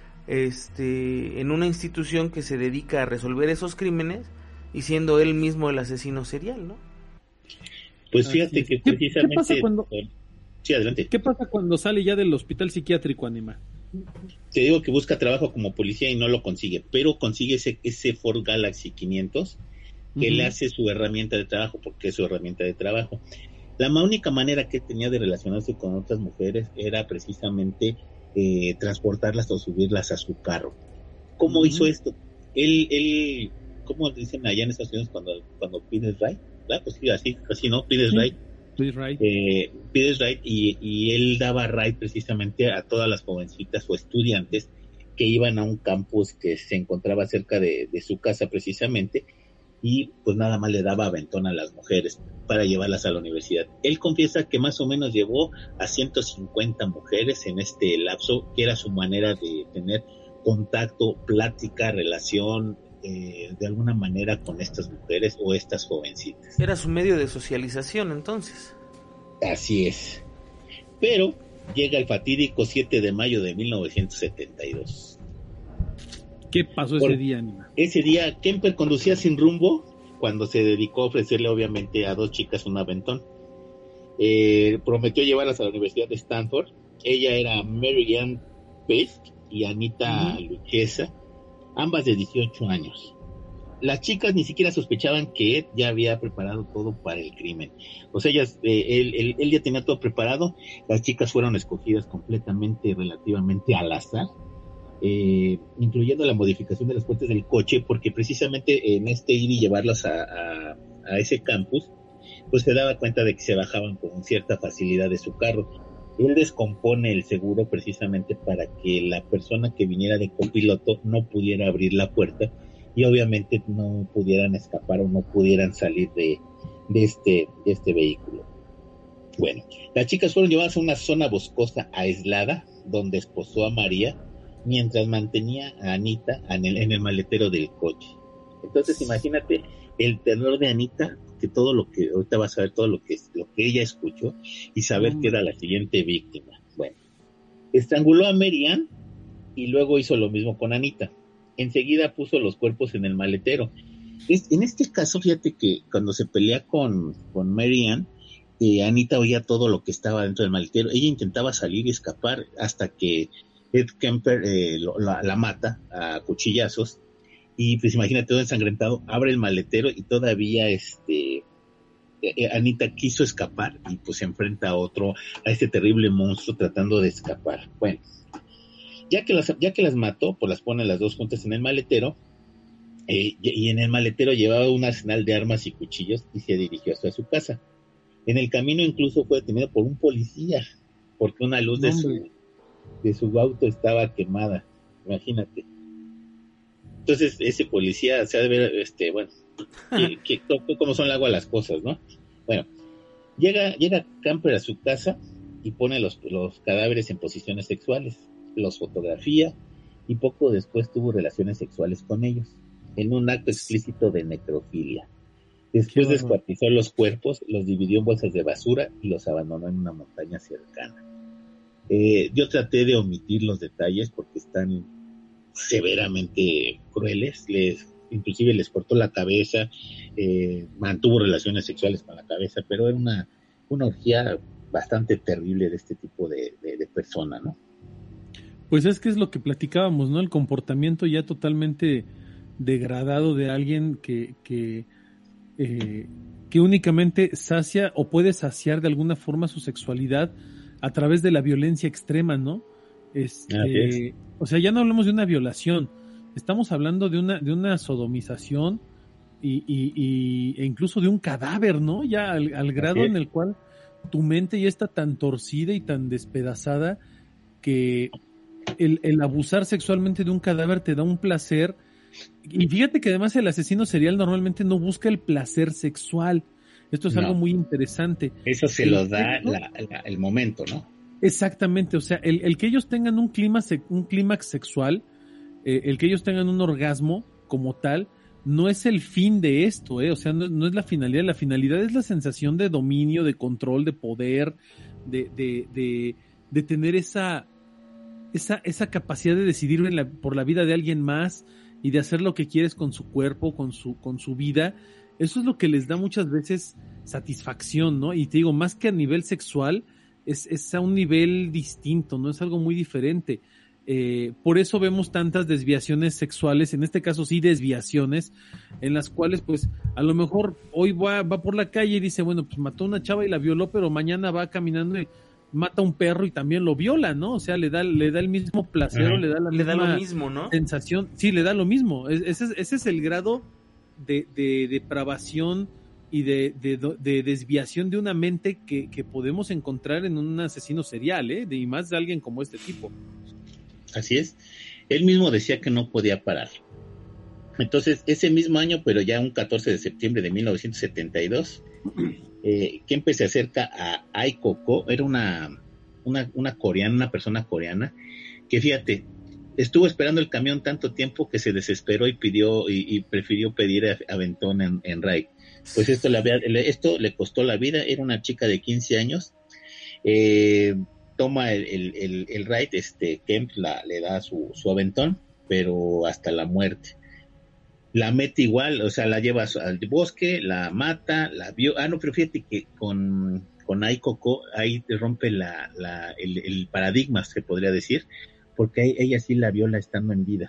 este, en una institución que se dedica a resolver esos crímenes y siendo él mismo el asesino serial, ¿no? Pues fíjate que ¿Qué, precisamente... ¿qué pasa cuando, sí, adelante. ¿Qué pasa cuando sale ya del hospital psiquiátrico, Anima? Te digo que busca trabajo como policía y no lo consigue, pero consigue ese, ese Ford Galaxy quinientos que uh-huh. le hace su herramienta de trabajo, porque es su herramienta de trabajo. La única manera que tenía de relacionarse con otras mujeres era precisamente eh, transportarlas o subirlas a su carro. ¿Cómo uh-huh. hizo esto? Él, él, ¿cómo dicen allá en Estados Unidos cuando, cuando pides ride? ¿Verdad? Pues sí, así, así, ¿no? Pides sí. ride. Pides ride. Eh, pides ride y, y él daba ride precisamente a todas las jovencitas o estudiantes que iban a un campus que se encontraba cerca de, de su casa precisamente, y pues nada más le daba aventón a las mujeres para llevarlas a la universidad. Él confiesa que más o menos llevó a ciento cincuenta mujeres en este lapso, que era su manera de tener contacto, plática, relación, eh, de alguna manera con estas mujeres o estas jovencitas. Era su medio de socialización, entonces. Así es. Pero llega el fatídico siete de mayo de mil novecientos setenta y dos. ¿Qué pasó Por ese día, Anima? Ese día, Kemper conducía sin rumbo cuando se dedicó a ofrecerle, obviamente, a dos chicas un aventón. Eh, prometió llevarlas a la Universidad de Stanford. Ella era Mary Ann Pace y Anita uh-huh. Luchesa, ambas de dieciocho años. Las chicas ni siquiera sospechaban que Ed ya había preparado todo para el crimen. O sea, ellas, eh, él, él, él ya tenía todo preparado. Las chicas fueron escogidas completamente, relativamente al azar. Eh, incluyendo la modificación de las puertas del coche, porque precisamente en este ir y llevarlas a, a, a ese campus, pues se daba cuenta de que se bajaban con cierta facilidad de su carro. Él descompone el seguro precisamente para que la persona que viniera de copiloto no pudiera abrir la puerta y obviamente no pudieran escapar o no pudieran salir de, de, este, de este vehículo. Bueno, las chicas fueron llevadas a una zona boscosa aislada donde esposó a María mientras mantenía a Anita en el, en el maletero del coche. Entonces imagínate el terror de Anita, que todo lo que, ahorita vas a ver todo lo que, lo que ella escuchó y saber mm. que era la siguiente víctima. Bueno, estranguló a Mary Ann y luego hizo lo mismo con Anita. Enseguida puso los cuerpos en el maletero. Es, en este caso, fíjate que cuando se pelea con, con Mary Ann, eh, Anita oía todo lo que estaba dentro del maletero. Ella intentaba salir y escapar hasta que Ed Kemper eh, lo, la, la mata a cuchillazos y pues imagínate todo ensangrentado, abre el maletero y todavía este eh, Anita quiso escapar y pues se enfrenta a otro, a este terrible monstruo tratando de escapar. Bueno, ya que las, ya que las mató, pues las pone las dos juntas en el maletero eh, y en el maletero llevaba un arsenal de armas y cuchillos y se dirigió hacia su casa. En el camino incluso fue detenido por un policía porque una luz de su de su auto estaba quemada, imagínate. Entonces ese policía se ha de ver, este, bueno, que, que, cómo son el agua las cosas, ¿no? Bueno, llega, llega Kemper a su casa y pone los, los cadáveres en posiciones sexuales, los fotografía y poco después tuvo relaciones sexuales con ellos, en un acto explícito de necrofilia. Después descuartizó los cuerpos, los dividió en bolsas de basura y los abandonó en una montaña cercana. Eh, yo traté de omitir los detalles porque están severamente crueles, les, inclusive les cortó la cabeza, eh, mantuvo relaciones sexuales con la cabeza, pero era una, una orgía bastante terrible de este tipo de, de, de persona, ¿no? Pues es que es lo que platicábamos, ¿no? El comportamiento ya totalmente degradado de alguien que, que, eh, que únicamente sacia o puede saciar de alguna forma su sexualidad a través de la violencia extrema, ¿no? Este, o sea, ya no hablamos de una violación, estamos hablando de una de una sodomización y, y, y e incluso de un cadáver, ¿no? Ya al, al grado en el cual tu mente ya está tan torcida y tan despedazada que el, el abusar sexualmente de un cadáver te da un placer. Y fíjate que además el asesino serial normalmente no busca el placer sexual. Esto es No. algo muy interesante. Eso se El lo da sexo- la- la- el momento, ¿no? Exactamente, o sea, el, el que ellos tengan un clima se- un clímax sexual, eh, el que ellos tengan un orgasmo como tal, no es el fin de esto, eh, o sea, no, no es la finalidad, la finalidad es la sensación de dominio, de control, de poder, de, de, de, de tener esa, esa, esa capacidad de decidir en la- por la vida de alguien más y de hacer lo que quieres con su cuerpo, con su, con su vida. Eso es lo que les da muchas veces satisfacción, ¿no? Y te digo, más que a nivel sexual, es, es a un nivel distinto, ¿no? Es algo muy diferente. Eh, por eso vemos tantas desviaciones sexuales, en este caso sí desviaciones, en las cuales pues a lo mejor hoy va, va por la calle y dice, bueno, pues mató a una chava y la violó, pero mañana va caminando y mata a un perro y también lo viola, ¿no? O sea, le da, le da el mismo placer Ajá. o le da la Le da misma lo mismo, ¿no? sensación, sí, le da lo mismo. Es- Ese es, ese es el grado de, de depravación y de, de, de desviación de una mente que, que podemos encontrar en un asesino serial, ¿eh? De, y más de alguien como este tipo. Así es. Él mismo decía que no podía parar. Entonces, ese mismo año, pero ya un catorce de septiembre de mil novecientos setenta y dos, eh, Kempe se acerca a Ai Koko, era una, una, una coreana, una persona coreana, que fíjate, estuvo esperando el camión tanto tiempo que se desesperó y pidió y, y prefirió pedir a- aventón en, en Ray. Pues esto le, había, le- esto le costó la vida. Era una chica de quince años. Eh, toma el, el, el, el ride, este Kemp la, le da su, su aventón, pero hasta la muerte. La mete igual, o sea, la lleva al bosque, la mata, la vio. Ah, no, pero fíjate que con, con Ai Koko ahí te rompe la, la, el, el paradigma, se podría decir, porque ella sí la viola estando en vida.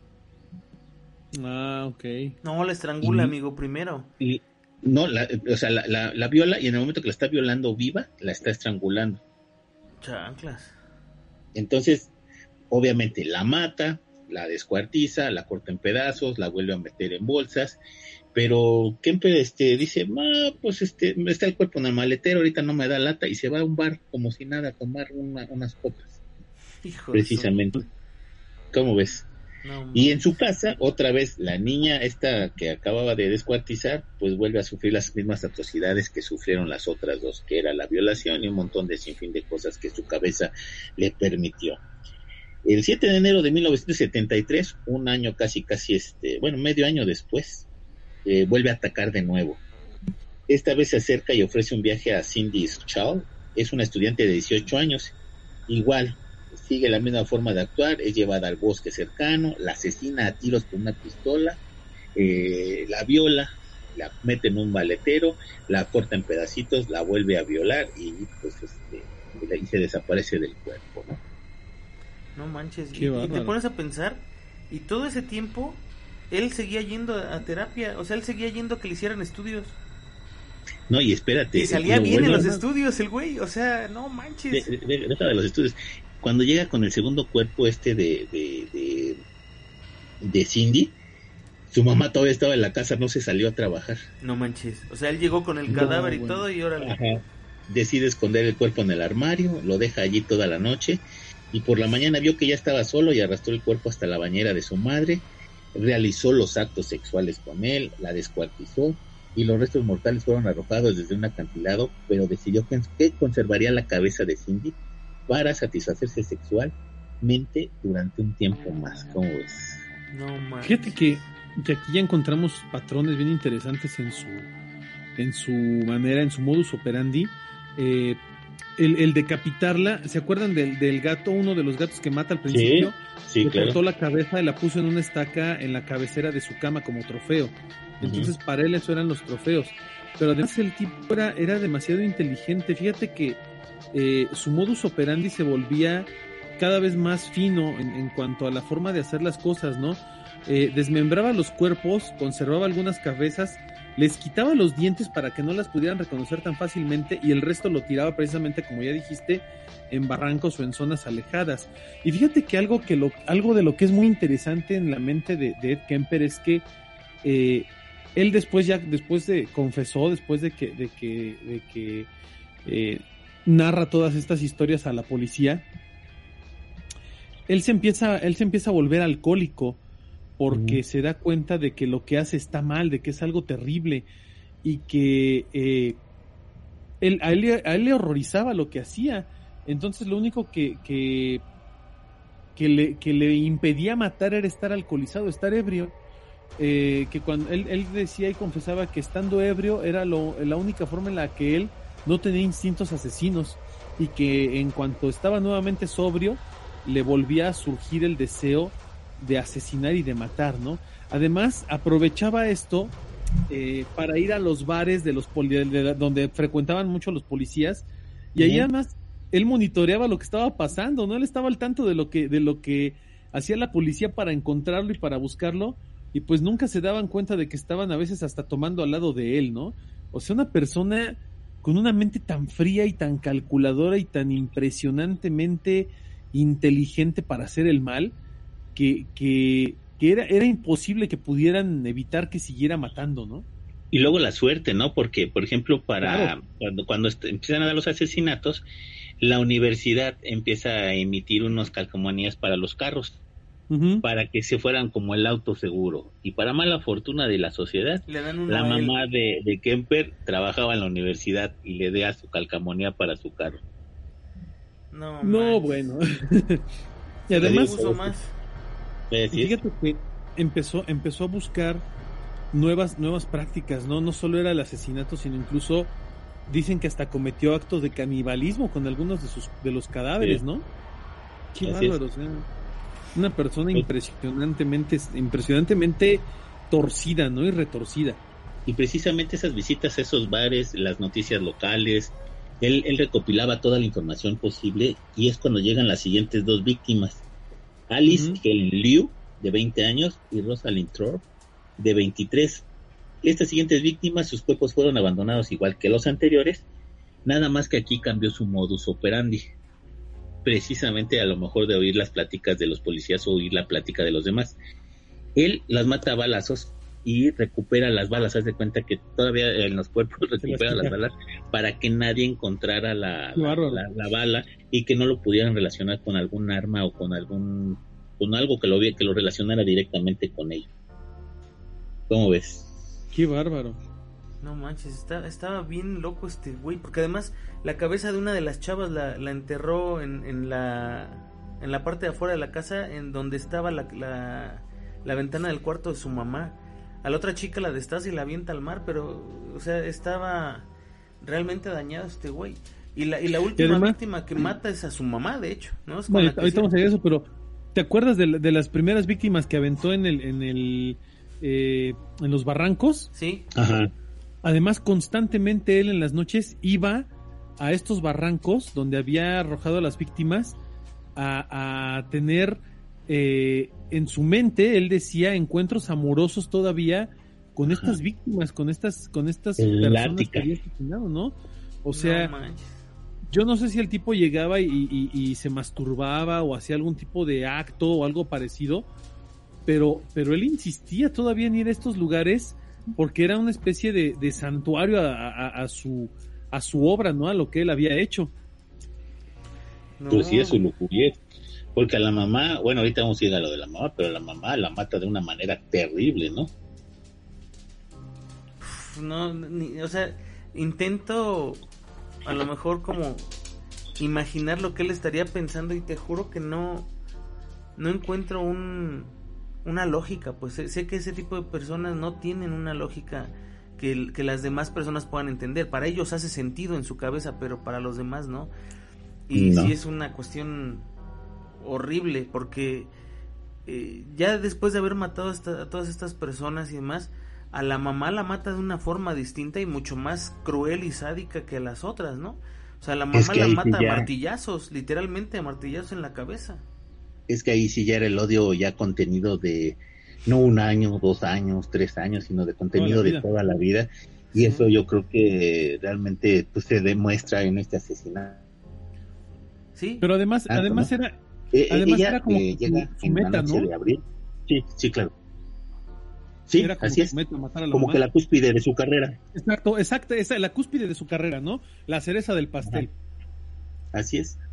Ah, ok. No, la estrangula, Y- amigo, primero. Y no, la, o sea, la, la, la viola y en el momento que la está violando viva, la está estrangulando. Chanclas. Entonces, obviamente la mata, la descuartiza, la corta en pedazos, la vuelve a meter en bolsas, pero Kemper este, dice, ah, pues este, está el cuerpo en el maletero, ahorita no me da lata, y se va a un bar como si nada, a tomar una, unas copas, Hijo de su- precisamente. ¿Cómo ves? No, Y en su casa, otra vez, la niña esta que acababa de descuartizar, pues vuelve a sufrir las mismas atrocidades que sufrieron las otras dos, que era la violación y un montón de sinfín de cosas que su cabeza le permitió. El siete de enero de mil novecientos setenta y tres, un año casi, casi, este, bueno, medio año después, eh, vuelve a atacar de nuevo. Esta vez se acerca y ofrece un viaje a Cindy Schall, es una estudiante de dieciocho años, igual, sigue la misma forma de actuar, es llevada al bosque cercano, la asesina a tiros con una pistola, eh, la viola, la mete en un maletero, la corta en pedacitos, la vuelve a violar y pues este, y se desaparece del cuerpo, ¿no? No manches. Qué Y, y te bárbaro. pones a pensar, y todo ese tiempo, él seguía yendo a, a terapia, o sea, él seguía yendo a que le hicieran estudios. No, y espérate. Y salía lo bien en bueno- los estudios el güey, o sea, no manches. de, de- deja de los estudios. Cuando llega con el segundo cuerpo este de, de, de, de Cindy, su mamá todavía estaba en la casa, no se salió a trabajar. No manches. O sea, él llegó con el No, cadáver y bueno. todo y órale. Ajá. Decide esconder el cuerpo en el armario, lo deja allí toda la noche y por la mañana vio que ya estaba solo y arrastró el cuerpo hasta la bañera de su madre, realizó los actos sexuales con él, la descuartizó y los restos mortales fueron arrojados desde un acantilado, pero decidió que, que conservaría la cabeza de Cindy para satisfacerse sexualmente durante un tiempo más. ¿Cómo ves? No manches. Fíjate que, que aquí ya encontramos patrones bien interesantes en su, en su manera, en su modus operandi. Eh, el, el decapitarla, ¿se acuerdan del, del gato, uno de los gatos que mata al principio? Sí, Le claro. cortó la cabeza y la puso en una estaca en la cabecera de su cama como trofeo. Entonces para él eso eran los trofeos. Pero además el tipo era, era demasiado inteligente. Fíjate que eh, su modus operandi se volvía cada vez más fino en, en cuanto a la forma de hacer las cosas, ¿no? Eh, desmembraba los cuerpos, conservaba algunas cabezas, les quitaba los dientes para que no las pudieran reconocer tan fácilmente y el resto lo tiraba precisamente, como ya dijiste, en barrancos o en zonas alejadas. Y fíjate que algo, que lo, algo de lo que es muy interesante en la mente de, de Ed Kemper es que eh, él después ya, después de, confesó, después de que, de que, de que eh, narra todas estas historias a la policía, él se empieza, él se empieza a volver alcohólico porque uh-huh. se da cuenta de que lo que hace está mal, de que es algo terrible y que eh, él, a, él, a él le horrorizaba lo que hacía. Entonces lo único que, que, que, le, que le impedía matar era estar alcoholizado, estar ebrio. Eh, que cuando él, él decía y confesaba que estando ebrio era lo, la única forma en la que él no tenía instintos asesinos y que en cuanto estaba nuevamente sobrio le volvía a surgir el deseo de asesinar y de matar, ¿no? Además aprovechaba esto eh, para ir a los bares de los poli- de, donde frecuentaban mucho los policías y ahí además él monitoreaba lo que estaba pasando, ¿no? Él estaba al tanto de lo que de lo que hacía la policía para encontrarlo y para buscarlo y pues nunca se daban cuenta de que estaban a veces hasta tomando al lado de él, ¿no? O sea, una persona con una mente tan fría y tan calculadora y tan impresionantemente inteligente para hacer el mal, que, que, que era, era imposible que pudieran evitar que siguiera matando, ¿no? Y luego la suerte, ¿no? Porque, por ejemplo, para Claro. cuando, cuando est- empiezan a dar los asesinatos, la universidad empieza a emitir unos calcomanías para los carros, Uh-huh. para que se fueran como el auto seguro. Y para mala fortuna de la sociedad, Le dan uno la a él. mamá de, de Kemper trabajaba en la universidad y le da su calcamonía para su carro. No, No, manches. bueno. y Le además, puso más. ¿Puede y decir? fíjate que empezó, empezó a buscar nuevas, nuevas prácticas, ¿no? No solo era el asesinato, sino incluso dicen que hasta cometió actos de canibalismo con algunos de sus, de los cadáveres, Sí. ¿no? Qué Así bárbaro, o sea, una persona Sí. impresionantemente, impresionantemente torcida, ¿no? Y retorcida. Y precisamente esas visitas a esos bares, las noticias locales, él, él recopilaba toda la información posible y es cuando llegan las siguientes dos víctimas. Alice Ujú. Helen Liu, de veinte años, y Rosalind Thorpe, de veintitrés. Estas siguientes víctimas, sus cuerpos fueron abandonados igual que los anteriores, nada más que aquí cambió su modus operandi. Precisamente a lo mejor de oír las pláticas de los policías o oír la plática de los demás. Él las mata a balazos y recupera las balas. Haz de cuenta que todavía en los cuerpos recupera las quita. balas para que nadie encontrara la, Qué la, bárbaro. la, la bala y que no lo pudieran relacionar con algún arma o con algún con algo que lo que lo relacionara directamente con ello. ¿Cómo ves? Qué bárbaro. No manches, está, estaba bien loco este güey, porque además la cabeza de una de las chavas la, la enterró en, en la en la parte de afuera de la casa, en donde estaba la, la, la ventana del cuarto de su mamá. A la otra chica la destaza y la avienta al mar, pero, o sea, estaba realmente dañado este güey. Y la, y la última además- víctima que mata es a su mamá, de hecho, ¿no? Es con Bueno, la que ahorita sí- vamos a ir a eso, pero ¿te acuerdas de, de las primeras víctimas que aventó en el, en el, eh, en los barrancos? Sí, Ajá. Además, constantemente él en las noches iba a estos barrancos donde había arrojado a las víctimas a, a tener eh, en su mente, él decía, encuentros amorosos todavía con Ajá. estas víctimas, con estas, con estas El personas Ática. que había asesinado, ¿no? O sea, no manches. yo no sé si el tipo llegaba y, y- y se masturbaba o hacía algún tipo de acto o algo parecido, pero, pero él insistía todavía en ir a estos lugares porque era una especie de, de santuario a, a- a su a su obra, ¿no? A lo que él había hecho. No. Pues sí, es su lujuria. Porque a la mamá, bueno, ahorita vamos a ir a lo de la mamá, pero la mamá la mata de una manera terrible, ¿no? No, ni- o sea, intento a lo mejor como imaginar lo que él estaría pensando y te juro que no no encuentro un una lógica, pues sé, sé que ese tipo de personas no tienen una lógica que, el- que las demás personas puedan entender. Para ellos hace sentido en su cabeza, pero para los demás no. Y No. sí es una cuestión horrible porque eh, ya después de haber matado a, esta- a todas estas personas y demás, a la mamá la mata de una forma distinta y mucho más cruel y sádica que a las otras, ¿no? O sea, la mamá Es que la ahí sí mata a ya- martillazos, literalmente a martillazos en la cabeza. Es que ahí sí ya era el odio ya contenido de no un año, dos años, tres años, sino de contenido Toda la de vida. toda la vida. Y Sí. eso yo creo que realmente pues se demuestra en este asesinato. Sí, Pero además, Ah, además ¿no? era, Eh, Además ella era como eh, su- llega su en meta, la noche ¿no? de abril. Sí, sí, claro. Sí, era como así es. su meta, matar a la Como mamá. que la cúspide de su carrera. Exacto, exacto, esa es la cúspide de su carrera, ¿no? La cereza del pastel. Así es.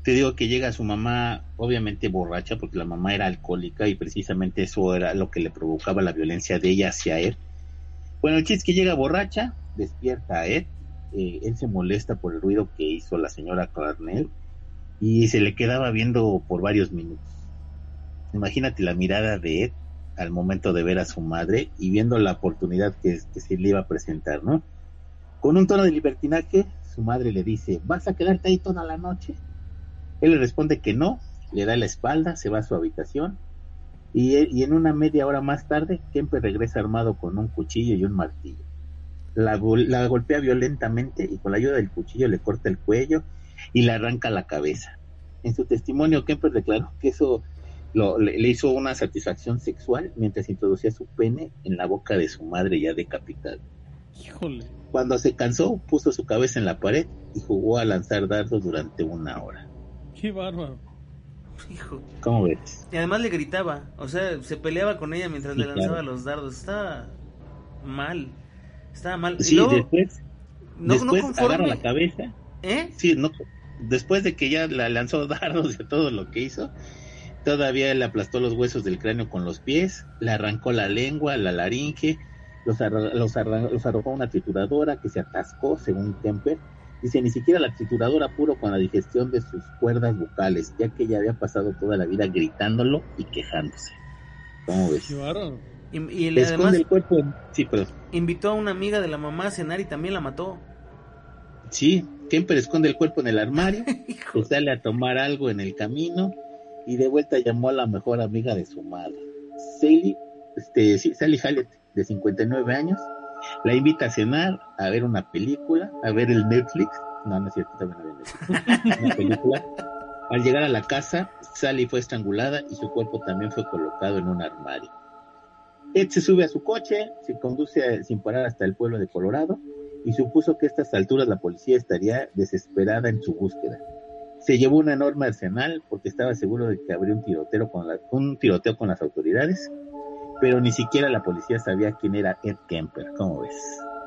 te digo que llega su mamá, obviamente borracha, porque la mamá era alcohólica y precisamente eso era lo que le provocaba la violencia de ella hacia Ed. Bueno, el chiste es que llega borracha, despierta a Ed, eh, él se molesta por el ruido que hizo la señora Clarnell y se le quedaba viendo por varios minutos. Imagínate la mirada de Ed al momento de ver a su madre y viendo la oportunidad que, que se le iba a presentar, ¿no? Con un tono de libertinaje, su madre le dice, ¿vas a quedarte ahí toda la noche? Él le responde que no, le da la espalda, se va a su habitación y, y en una media hora más tarde, Kemper regresa armado con un cuchillo y un martillo. La, la golpea violentamente y con la ayuda del cuchillo le corta el cuello y le arranca la cabeza. En su testimonio, Kemper declaró que eso lo, le, le hizo una satisfacción sexual mientras introducía su pene en la boca de su madre ya decapitada. Híjole. Cuando se cansó, puso su cabeza en la pared y jugó a lanzar dardos durante una hora. Qué bárbaro. Hijo. ¿Cómo ves? Y además le gritaba, o sea, se peleaba con ella mientras Sí, le lanzaba claro. los dardos. Estaba mal. Estaba mal. Sí, y luego, después, no, después no conforme. agarra la cabeza. ¿Eh? Sí, no, después de que ya la lanzó dardos y todo lo que hizo, todavía le aplastó los huesos del cráneo con los pies, le arrancó la lengua, la laringe, los, arro- los, arro- los arrojó a una trituradora que se atascó, según Kemper. Dice, ni siquiera la trituradora pudo con la digestión de sus cuerdas vocales, ya que ella había pasado toda la vida gritándolo y quejándose. ¿Cómo ves? Qué bárbaro. Y, y le- Esconde además el cuerpo. Sí, perdón. invitó a una amiga de la mamá a cenar y también la mató. Sí, Kemper esconde el cuerpo en el armario, Hijo. se sale a tomar algo en el camino y de vuelta llamó a la mejor amiga de su madre, Sally, este, sí, Sally Hallett, de cincuenta y nueve años, la invita a cenar, a ver una película, a ver el Netflix, no, no es cierto, también había Netflix, una película. Al llegar a la casa, Sally fue estrangulada y su cuerpo también fue colocado en un armario. Ed se sube a su coche, se conduce a- sin parar hasta el pueblo de Colorado y supuso que a estas alturas la policía estaría desesperada en su búsqueda. Se llevó un enorme arsenal porque estaba seguro de que habría un tiroteo con, la, un tiroteo con las autoridades, pero ni siquiera la policía sabía quién era Ed Kemper. ¿Cómo ves?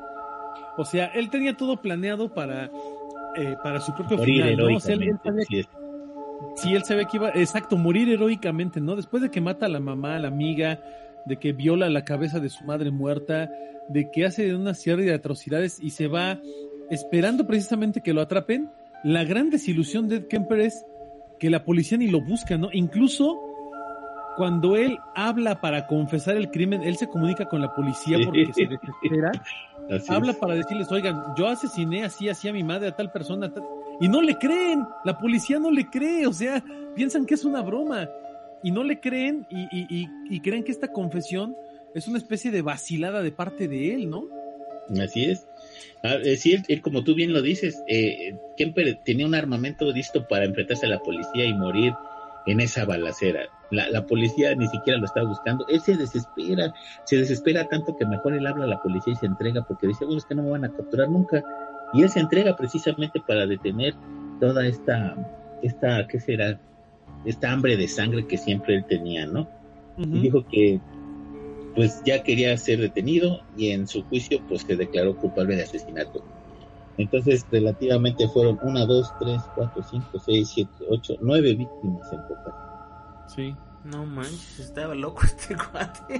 O sea, él tenía todo planeado para, eh, para su propio Morir final, ¿no? O sea, él, él heroicamente. sabía, Sí, es- sí, él sabía que iba, exacto, morir heroicamente, ¿no? Después de que mata a la mamá, a la amiga, de que viola la cabeza de su madre muerta, de que hace una serie de atrocidades y se va esperando precisamente que lo atrapen. La gran desilusión de Ed Kemper es que la policía ni lo busca, ¿no? Incluso cuando él habla para confesar el crimen, él se comunica con la policía porque se desespera. así Habla es. para decirles, oigan, yo asesiné así, así a mi madre, a tal persona, a tal... y no le creen, la policía no le cree, o sea, piensan que es una broma, y no le creen, y, y, y, y creen que esta confesión es una especie de vacilada de parte de él, ¿no? Así es. Ah, eh, sí, él, él, como tú bien lo dices, eh, Kemper tenía un armamento listo para enfrentarse a la policía y morir en esa balacera. La, la policía ni siquiera lo estaba buscando. Él se desespera, se desespera tanto que mejor él habla a la policía y se entrega porque dice, bueno, es que no me van a capturar nunca. Y él se entrega precisamente para detener toda esta, esta, ¿qué será? Esta hambre de sangre que siempre él tenía, ¿no? Uh-huh. Y dijo que pues ya quería ser detenido y en su juicio pues se declaró culpable de asesinato. Entonces relativamente fueron una, dos, tres, cuatro, cinco, seis, siete, ocho, nueve víctimas en total. Sí. No manches, estaba loco este cuate.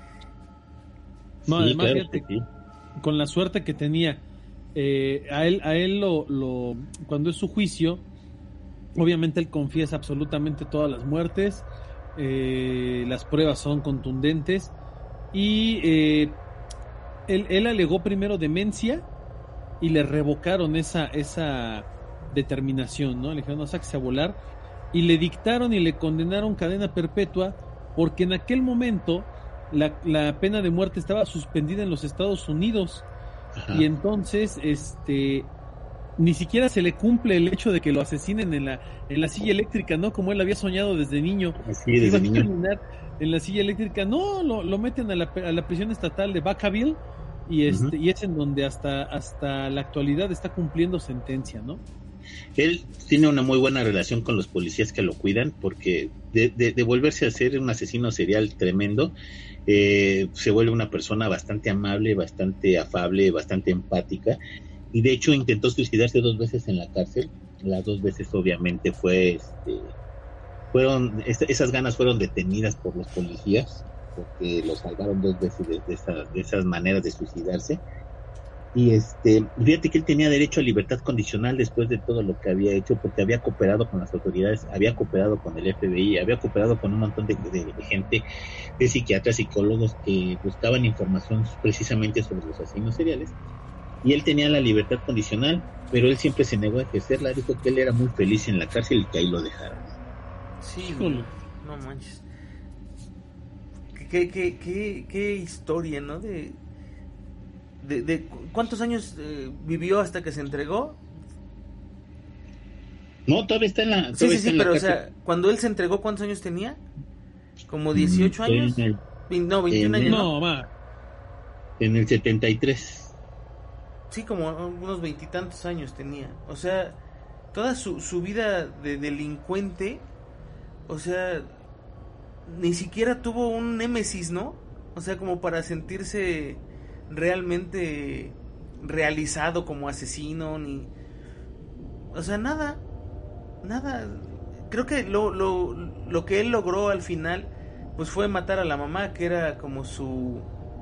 No, Sí, además, claro fíjate, que sí. con la suerte que tenía, eh, a él, a él lo, lo, cuando es su juicio, obviamente él confiesa absolutamente todas las muertes, eh, las pruebas son contundentes y eh, él, él alegó primero demencia y le revocaron esa, esa determinación, ¿no? Le dijeron, no, sáquese a volar, y le dictaron y le condenaron cadena perpetua porque en aquel momento la, la pena de muerte estaba suspendida en los Estados Unidos. Ajá. Y entonces este ni siquiera se le cumple el hecho de que lo asesinen en la en la silla eléctrica, ¿no? Como él había soñado desde niño. Sí, desde Iba niño. a terminar en la silla eléctrica. No, lo, lo meten a la, a la prisión estatal de Vacaville y este uh-huh. y es en donde hasta hasta la actualidad está cumpliendo sentencia, ¿no? Él tiene una muy buena relación con los policías que lo cuidan porque de, de, de volverse a ser un asesino serial tremendo, eh, se vuelve una persona bastante amable, bastante afable, bastante empática, y de hecho intentó suicidarse dos veces en la cárcel las dos veces obviamente fue, este, fueron, es, esas ganas fueron detenidas por los policías, porque lo salvaron dos veces de, de, esa, de esas maneras de suicidarse. Y este, fíjate que él tenía derecho a libertad condicional después de todo lo que había hecho, porque había cooperado con las autoridades, había cooperado con el F B I, había cooperado con un montón de, de, de gente, de psiquiatras, psicólogos que buscaban información precisamente sobre los asesinos seriales. Y él tenía la libertad condicional, pero él siempre se negó a ejercerla. Dijo que él era muy feliz en la cárcel y que ahí lo dejaron. Sí, no, no manches. Qué, qué, qué, qué historia, ¿no? De, de, de ¿cuántos años eh, vivió hasta que se entregó? No, todavía está en la. Sí, sí, sí, pero o sea, cuando él se entregó, ¿cuántos años tenía? ¿Como dieciocho años? El, no, veintiún años. No, ma. En el setenta y tres. Sí, como unos veintitantos años tenía. O sea, toda su, su vida de delincuente, o sea, ni siquiera tuvo un némesis, ¿no? O sea, como para sentirse realmente realizado como asesino, ni... O sea, nada, nada. Creo que lo, lo, lo que él logró al final, pues fue matar a la mamá, que era como su...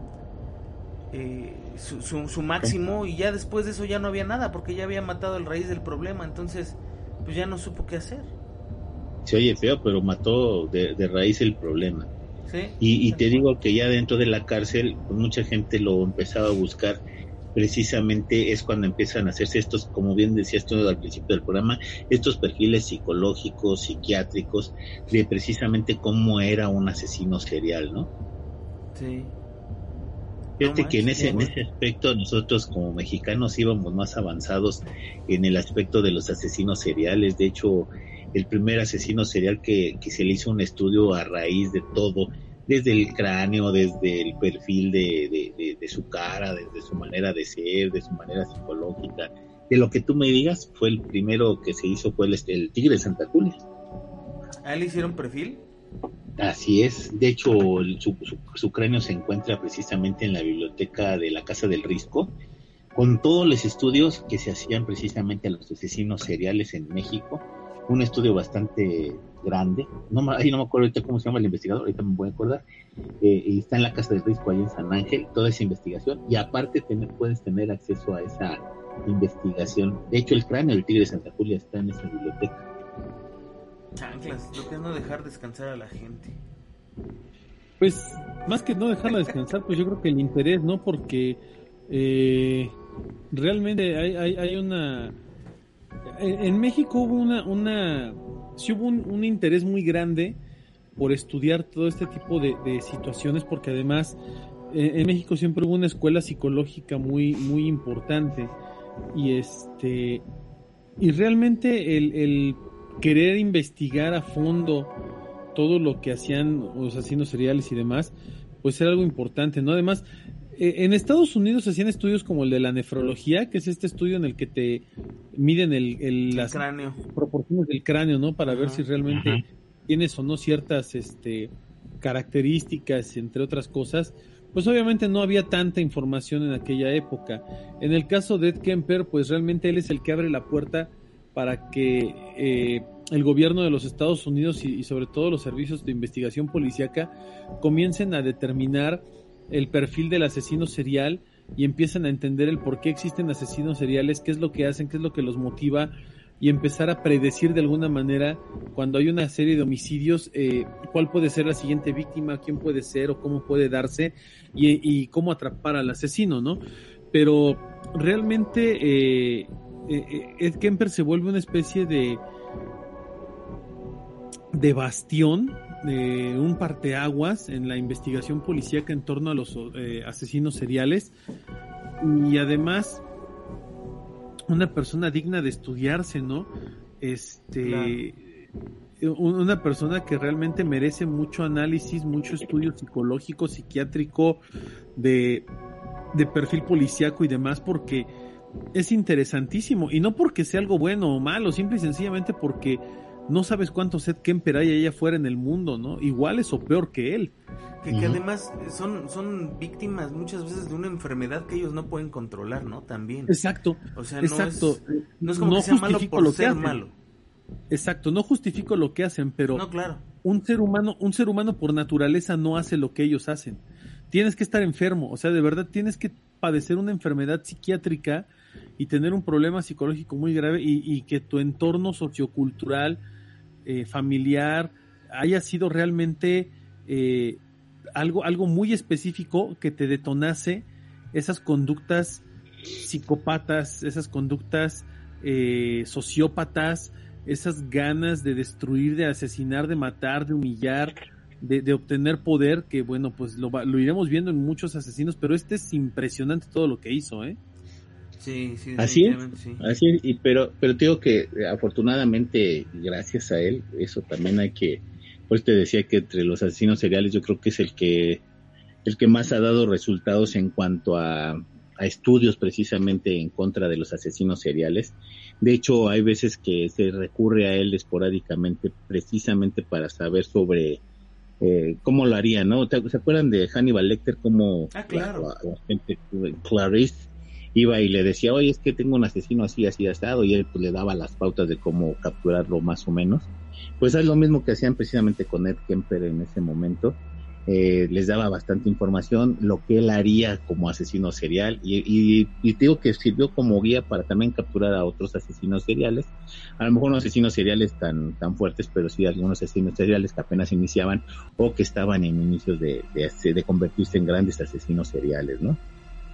Eh, su, su, su máximo, y ya después de eso ya no había nada, porque ya había matado el raíz del problema, entonces pues ya no supo qué hacer. Se oye feo, pero mató de, de raíz el problema. ¿Sí? Y, y te digo que ya dentro de la cárcel, pues mucha gente lo empezaba a buscar. Precisamente es cuando empiezan a hacerse estos, como bien decías tú al principio del programa, estos perfiles psicológicos, psiquiátricos, de precisamente cómo era un asesino serial, ¿no? Sí. Fíjate No que en manches, ese, en bueno. ese aspecto nosotros como mexicanos íbamos más avanzados en el aspecto de los asesinos seriales. De hecho, el primer asesino serial que, que se le hizo un estudio a raíz de todo, desde el cráneo, desde el perfil de, de, de, de su cara, desde su manera de ser, de su manera psicológica, de lo que tú me digas, fue el primero que se hizo, fue el, el Tigre de Santa Julia. ¿A él le hicieron perfil? Así es, de hecho el, su, su, su cráneo se encuentra precisamente en la biblioteca de la Casa del Risco, con todos los estudios que se hacían precisamente a los asesinos seriales en México, un estudio bastante grande, no, ahí no me acuerdo ahorita cómo se llama el investigador, ahorita me voy a acordar, eh, y está en la Casa del Risco ahí en San Ángel, toda esa investigación, y aparte tener, puedes tener acceso a esa investigación. De hecho el cráneo del Tigre de Santa Julia está en esa biblioteca. Chanclas, lo que es no dejar descansar a la gente. Pues más que no dejarla descansar, pues yo creo que el interés, ¿no? Porque eh, realmente hay, hay, hay una... En México hubo una... una sí hubo un, un interés muy grande por estudiar todo este tipo de, de situaciones, porque además eh, en México siempre hubo una escuela psicológica muy, muy importante, y este y realmente el, el querer investigar a fondo todo lo que hacían los asesinos seriales y demás, pues era algo importante, ¿no? Además, eh, en Estados Unidos se hacían estudios como el de la nefrología, que es este estudio en el que te miden el, el, El las cráneo. proporciones del cráneo, ¿no? Para Ajá, ver si realmente ajá. tienes o no ciertas este, características, entre otras cosas. Pues obviamente no había tanta información en aquella época. En el caso de Ed Kemper, pues realmente él es el que abre la puerta para que eh, el gobierno de los Estados Unidos y, y sobre todo los servicios de investigación policíaca comiencen a determinar el perfil del asesino serial y empiezan a entender el por qué existen asesinos seriales, qué es lo que hacen, qué es lo que los motiva, y empezar a predecir de alguna manera cuando hay una serie de homicidios, eh, cuál puede ser la siguiente víctima, quién puede ser o cómo puede darse, y, y cómo atrapar al asesino, ¿no? Pero realmente eh, eh, Ed Kemper se vuelve una especie de de bastión, de un parteaguas en la investigación policíaca en torno a los eh, asesinos seriales, y además una persona digna de estudiarse, ¿no? Este, claro. Una persona que realmente merece mucho análisis, mucho estudio psicológico, psiquiátrico, de, de perfil policíaco y demás, porque es interesantísimo, y no porque sea algo bueno o malo, simple y sencillamente porque no sabes cuántos Ed Kemper hay allá afuera en el mundo, ¿no? Iguales o peor que él. Que, que además son, son víctimas muchas veces de una enfermedad que ellos no pueden controlar, ¿no? También. Exacto. O sea, exacto. No, es, no es como no que sea malo por lo ser hacen. malo. Exacto, no justifico lo que hacen, pero no, claro. un ser humano, un ser humano por naturaleza no hace lo que ellos hacen. Tienes que estar enfermo, o sea, de verdad tienes que padecer una enfermedad psiquiátrica y tener un problema psicológico muy grave y, y que tu entorno sociocultural, eh, familiar, haya sido realmente eh, algo, algo muy específico que te detonase esas conductas psicópatas, esas conductas eh, sociópatas, esas ganas de destruir, de asesinar, de matar, de humillar, de, de obtener poder, que bueno, pues lo, lo iremos viendo en muchos asesinos, pero este es impresionante todo lo que hizo, ¿eh? Sí, sí, así es, sí. así es, y pero, pero te digo que afortunadamente, gracias a él, eso también hay que, pues te decía que entre los asesinos seriales yo creo que es el que, el que más ha dado resultados en cuanto a, a estudios precisamente en contra de los asesinos seriales. De hecho, hay veces que se recurre a él esporádicamente precisamente para saber sobre eh, cómo lo haría, ¿no? ¿Se acuerdan de Hannibal Lecter? Cómo ah, claro. la, la, la gente, Clarice, iba y le decía, oye, es que tengo un asesino así, así, asado, y él pues le daba las pautas de cómo capturarlo más o menos. Pues es lo mismo que hacían precisamente con Ed Kemper en ese momento. Eh, les daba bastante información, lo que él haría como asesino serial, y, y, y digo que sirvió como guía para también capturar a otros asesinos seriales, a lo mejor no asesinos seriales tan, tan fuertes, pero sí algunos asesinos seriales que apenas iniciaban o que estaban en inicios de, de, de convertirse en grandes asesinos seriales, ¿no?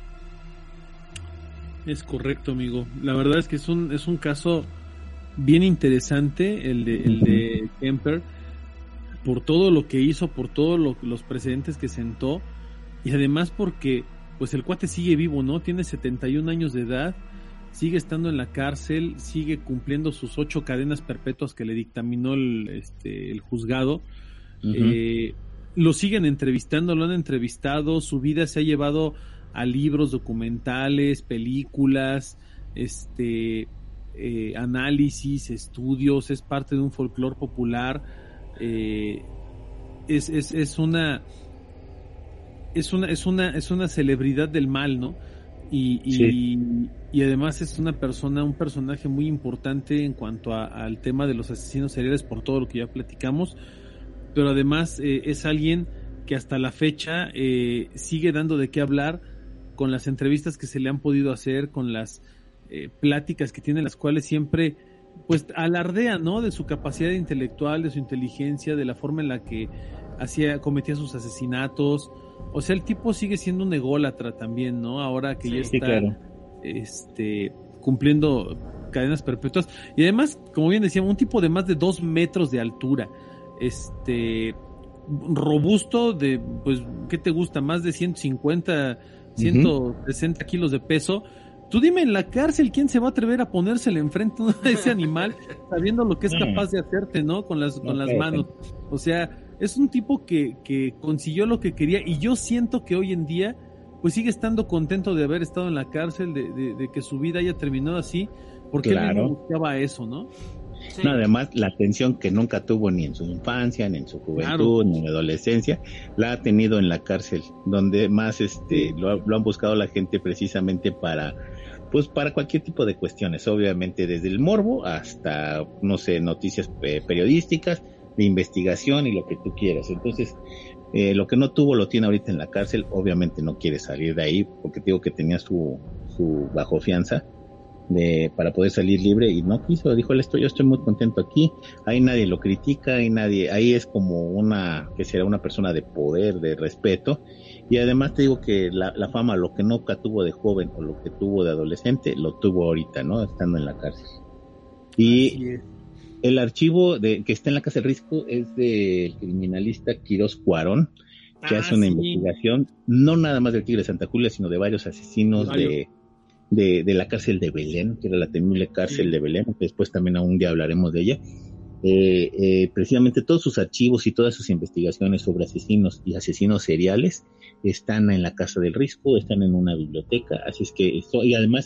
Es correcto, amigo. La verdad es que es un, es un caso bien interesante el de, el de Kemper, por todo lo que hizo, por todos lo, los precedentes que sentó, y además porque pues el cuate sigue vivo, ¿no? Tiene setenta y un años de edad, sigue estando en la cárcel, sigue cumpliendo sus ocho cadenas perpetuas que le dictaminó el, este, el juzgado. Uh-huh. Eh, lo siguen entrevistando, lo han entrevistado, su vida se ha llevado a libros, documentales, películas, este, eh, análisis, estudios, es parte de un folclore popular. Eh, es, es, es una es una es una es una celebridad del mal, ¿no? Y, y, sí. y además es una persona, un personaje muy importante en cuanto a, al tema de los asesinos seriales por todo lo que ya platicamos, pero además eh, es alguien que hasta la fecha eh, sigue dando de qué hablar con las entrevistas que se le han podido hacer, con las eh, pláticas que tiene, las cuales siempre pues alardea, ¿no? De su capacidad intelectual, de su inteligencia, de la forma en la que hacía, cometía sus asesinatos. O sea, el tipo sigue siendo un ególatra también, ¿no? Ahora que sí, ya está, claro. este, cumpliendo cadenas perpetuas. Y además, como bien decíamos, un tipo de más de dos metros de altura, este, robusto, de, pues, ¿qué te gusta? Más de ciento cincuenta, ciento sesenta uh-huh. kilos de peso. Tú dime en la cárcel quién se va a atrever a ponérsele enfrente a ese animal sabiendo lo que es capaz de hacerte, ¿no? Con las, con las manos. O sea, es un tipo que, que consiguió lo que quería, y yo siento que hoy en día pues sigue estando contento de haber estado en la cárcel, de, de, de que su vida haya terminado así, porque claro. él buscaba eso, ¿no? Sí. No, además la atención que nunca tuvo ni en su infancia, ni en su juventud, claro. ni en la adolescencia, la ha tenido en la cárcel, donde más este lo, lo han buscado la gente precisamente para, pues para cualquier tipo de cuestiones, obviamente desde el morbo hasta, no sé, noticias eh, periodísticas, de investigación y lo que tú quieras. Entonces, eh, lo que no tuvo lo tiene ahorita en la cárcel, obviamente no quiere salir de ahí, porque digo que tenía su, su bajo fianza, de para poder salir libre, y no quiso, dijo él, estoy, yo estoy muy contento aquí, ahí nadie lo critica, ahí nadie, ahí es como una, que será una persona de poder, de respeto, y además te digo que la, la fama, lo que nunca tuvo de joven o lo que tuvo de adolescente, lo tuvo ahorita, ¿no? Estando en la cárcel. Y el archivo de que está en la cárcel Risco es del criminalista Quirós Cuarón, que ah, hace una sí. investigación, no nada más del Tigre de Santa Julia, sino de varios asesinos Ay, de De, de la cárcel de Belén, que era la temible cárcel sí. de Belén, que después también algún día hablaremos de ella. Eh, eh, precisamente todos sus archivos y todas sus investigaciones sobre asesinos y asesinos seriales están en la Casa del Risco, están en una biblioteca, así es que esto, y además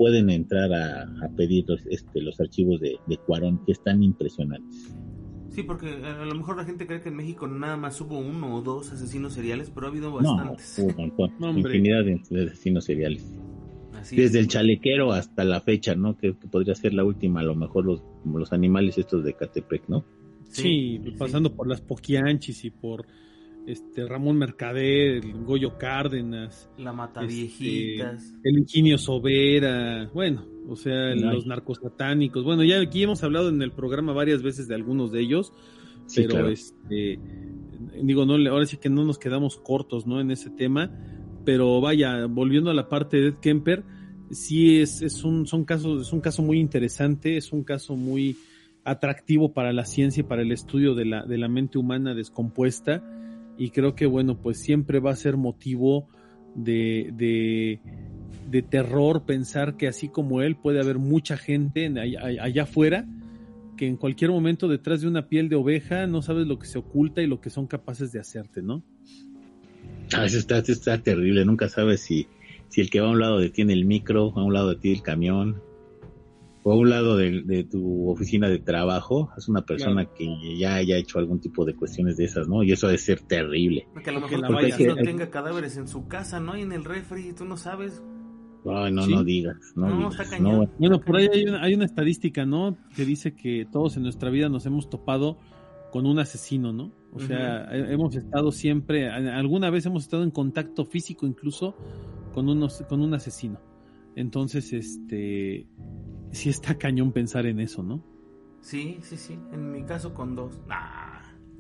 pueden entrar a, a pedir los, este, los archivos de, de Cuarón, que están impresionantes. Sí, porque a lo mejor la gente cree que en México nada más hubo uno o dos asesinos seriales, pero ha habido bastantes. No, hubo un montón, No, infinidad de, de asesinos seriales. Así Desde es. el chalequero hasta la fecha, ¿no? Que, que podría ser la última, a lo mejor los, los animales estos de Catepec, ¿no? Sí, Sí, pasando sí. por las Poquianchis y por este Ramón Mercader, el Goyo Cárdenas, La mata este, viejitas. el Ingenio Sobera, bueno, o sea, Ay. los narcosatánicos. Bueno, ya aquí hemos hablado en el programa varias veces de algunos de ellos, Sí, pero claro. este digo, no, ahora sí que no nos quedamos cortos, ¿no? En ese tema, pero vaya, volviendo a la parte de Ed Kemper, sí es, es un, son casos, es un caso muy interesante, es un caso muy atractivo para la ciencia y para el estudio de la, de la mente humana descompuesta, y creo que bueno, pues siempre va a ser motivo de, de, de terror pensar que así como él puede haber mucha gente en, allá, allá afuera que en cualquier momento detrás de una piel de oveja no sabes lo que se oculta y lo que son capaces de hacerte, ¿no? Ah, eso está, eso está terrible, nunca sabes si, si el que va a un lado de ti en el micro, a un lado de ti el camión, o a un lado de, de tu oficina de trabajo, es una persona Claro. que ya haya hecho algún tipo de cuestiones de esas, ¿no? Y eso debe ser terrible. Que a lo Porque mejor la tu vaya- vecino Porque- tenga cadáveres en su casa, ¿no? Y en el refri, tú no sabes. Ay, no, Sí. no digas, no, No, digas. está cañón. No, Bueno, por ahí hay una, hay una estadística, ¿no? Que dice que todos en nuestra vida nos hemos topado con un asesino, ¿no? O sea, he- hemos estado siempre, a- alguna vez hemos estado en contacto físico incluso con unos, con un asesino. Entonces, este, sí está cañón pensar en eso, ¿no? Sí, sí, sí. En mi caso con dos. Nah.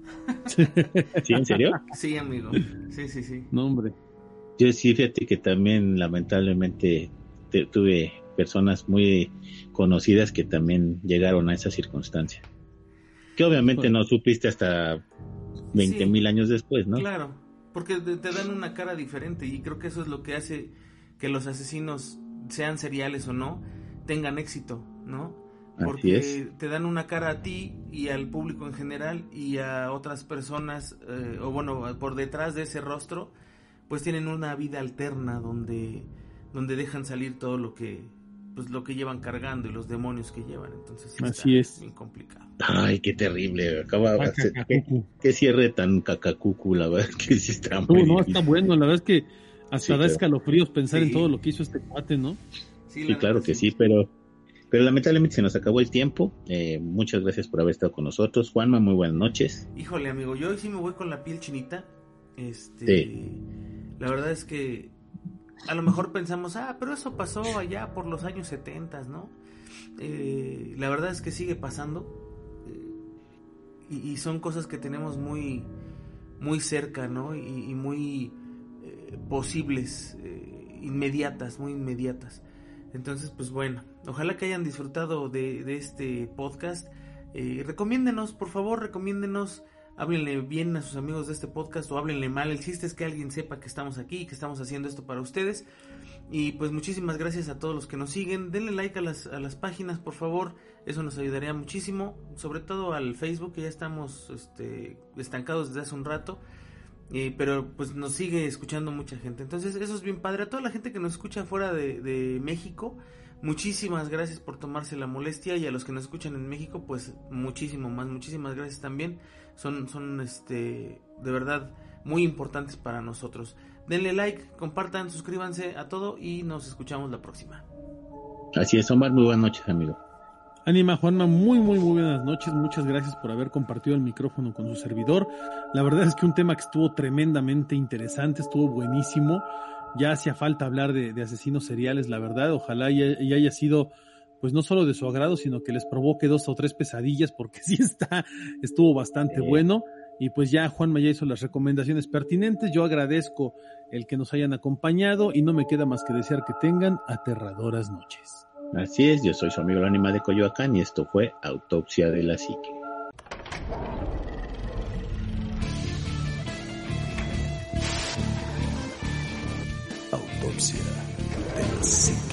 ¿Sí, en serio? Sí, amigo. Sí, sí, sí. No, hombre. Yo sí, fíjate que también lamentablemente te- tuve personas muy conocidas que también llegaron a esa circunstancia. Que obviamente no supiste hasta veinte mil años después, ¿no? Claro, porque te, te dan una cara diferente y creo que eso es lo que hace que los asesinos, sean seriales o no, tengan éxito, ¿no? Así Porque es. te dan una cara a ti y al público en general y a otras personas, eh, o bueno, por detrás de ese rostro, pues tienen una vida alterna donde, donde dejan salir todo lo que, pues lo que llevan cargando y los demonios que llevan. Entonces sí Así está es. bien complicado. Ay, qué terrible. Acaba Ah, qué, cacacucu. qué cierre tan cacacucu, la verdad que sí está No, muy no, difícil. está bueno, la verdad es que hasta Sí, da claro. escalofríos pensar Sí. en todo lo que hizo este cuate, ¿no? Sí, Sí, la claro neta, que sí, pero pero lamentablemente se nos acabó el tiempo. Eh, muchas gracias por haber estado con nosotros. Juanma, muy buenas noches. Híjole, amigo, yo hoy sí me voy con la piel chinita. Este, Sí. La verdad es que a lo mejor pensamos, ah, pero eso pasó allá por los años setenta, ¿no? Eh, la verdad es que sigue pasando. eh, y, y son cosas que tenemos muy, muy cerca, ¿no? Y, y muy eh, posibles, eh, inmediatas, muy inmediatas. Entonces, pues bueno, ojalá que hayan disfrutado de, de este podcast. Eh, recomiéndenos, por favor, recomiéndenos. Háblenle bien a sus amigos de este podcast o háblenle mal. El chiste es que alguien sepa que estamos aquí y que estamos haciendo esto para ustedes. Y pues muchísimas gracias a todos los que nos siguen. Denle like a las, a las páginas, por favor. Eso nos ayudaría muchísimo. Sobre todo al Facebook, que ya estamos este, estancados desde hace un rato. Eh, pero pues nos sigue escuchando mucha gente. Entonces eso es bien padre. A toda la gente que nos escucha fuera de, de México, muchísimas gracias por tomarse la molestia. Y a los que nos escuchan en México, pues muchísimo más, muchísimas gracias también. Son, son este, de verdad muy importantes para nosotros. Denle like, compartan, suscríbanse a todo y nos escuchamos la próxima. Así es, Omar, muy buenas noches, amigo. Ánima, Juanma, muy, muy, muy buenas noches. Muchas gracias por haber compartido el micrófono con su servidor. La verdad es que un tema que estuvo tremendamente interesante, estuvo buenísimo. Ya hacía falta hablar de, de asesinos seriales, la verdad. Ojalá y, y haya sido, pues no solo de su agrado, sino que les provoque dos o tres pesadillas, porque sí está, estuvo bastante Sí. bueno. Y pues ya Juanma ya hizo las recomendaciones pertinentes. Yo agradezco el que nos hayan acompañado y no me queda más que desear que tengan aterradoras noches. Así es, yo soy su amigo el Ánima de Coyoacán y esto fue Autopsia de la Psique. Autopsia de la Psique.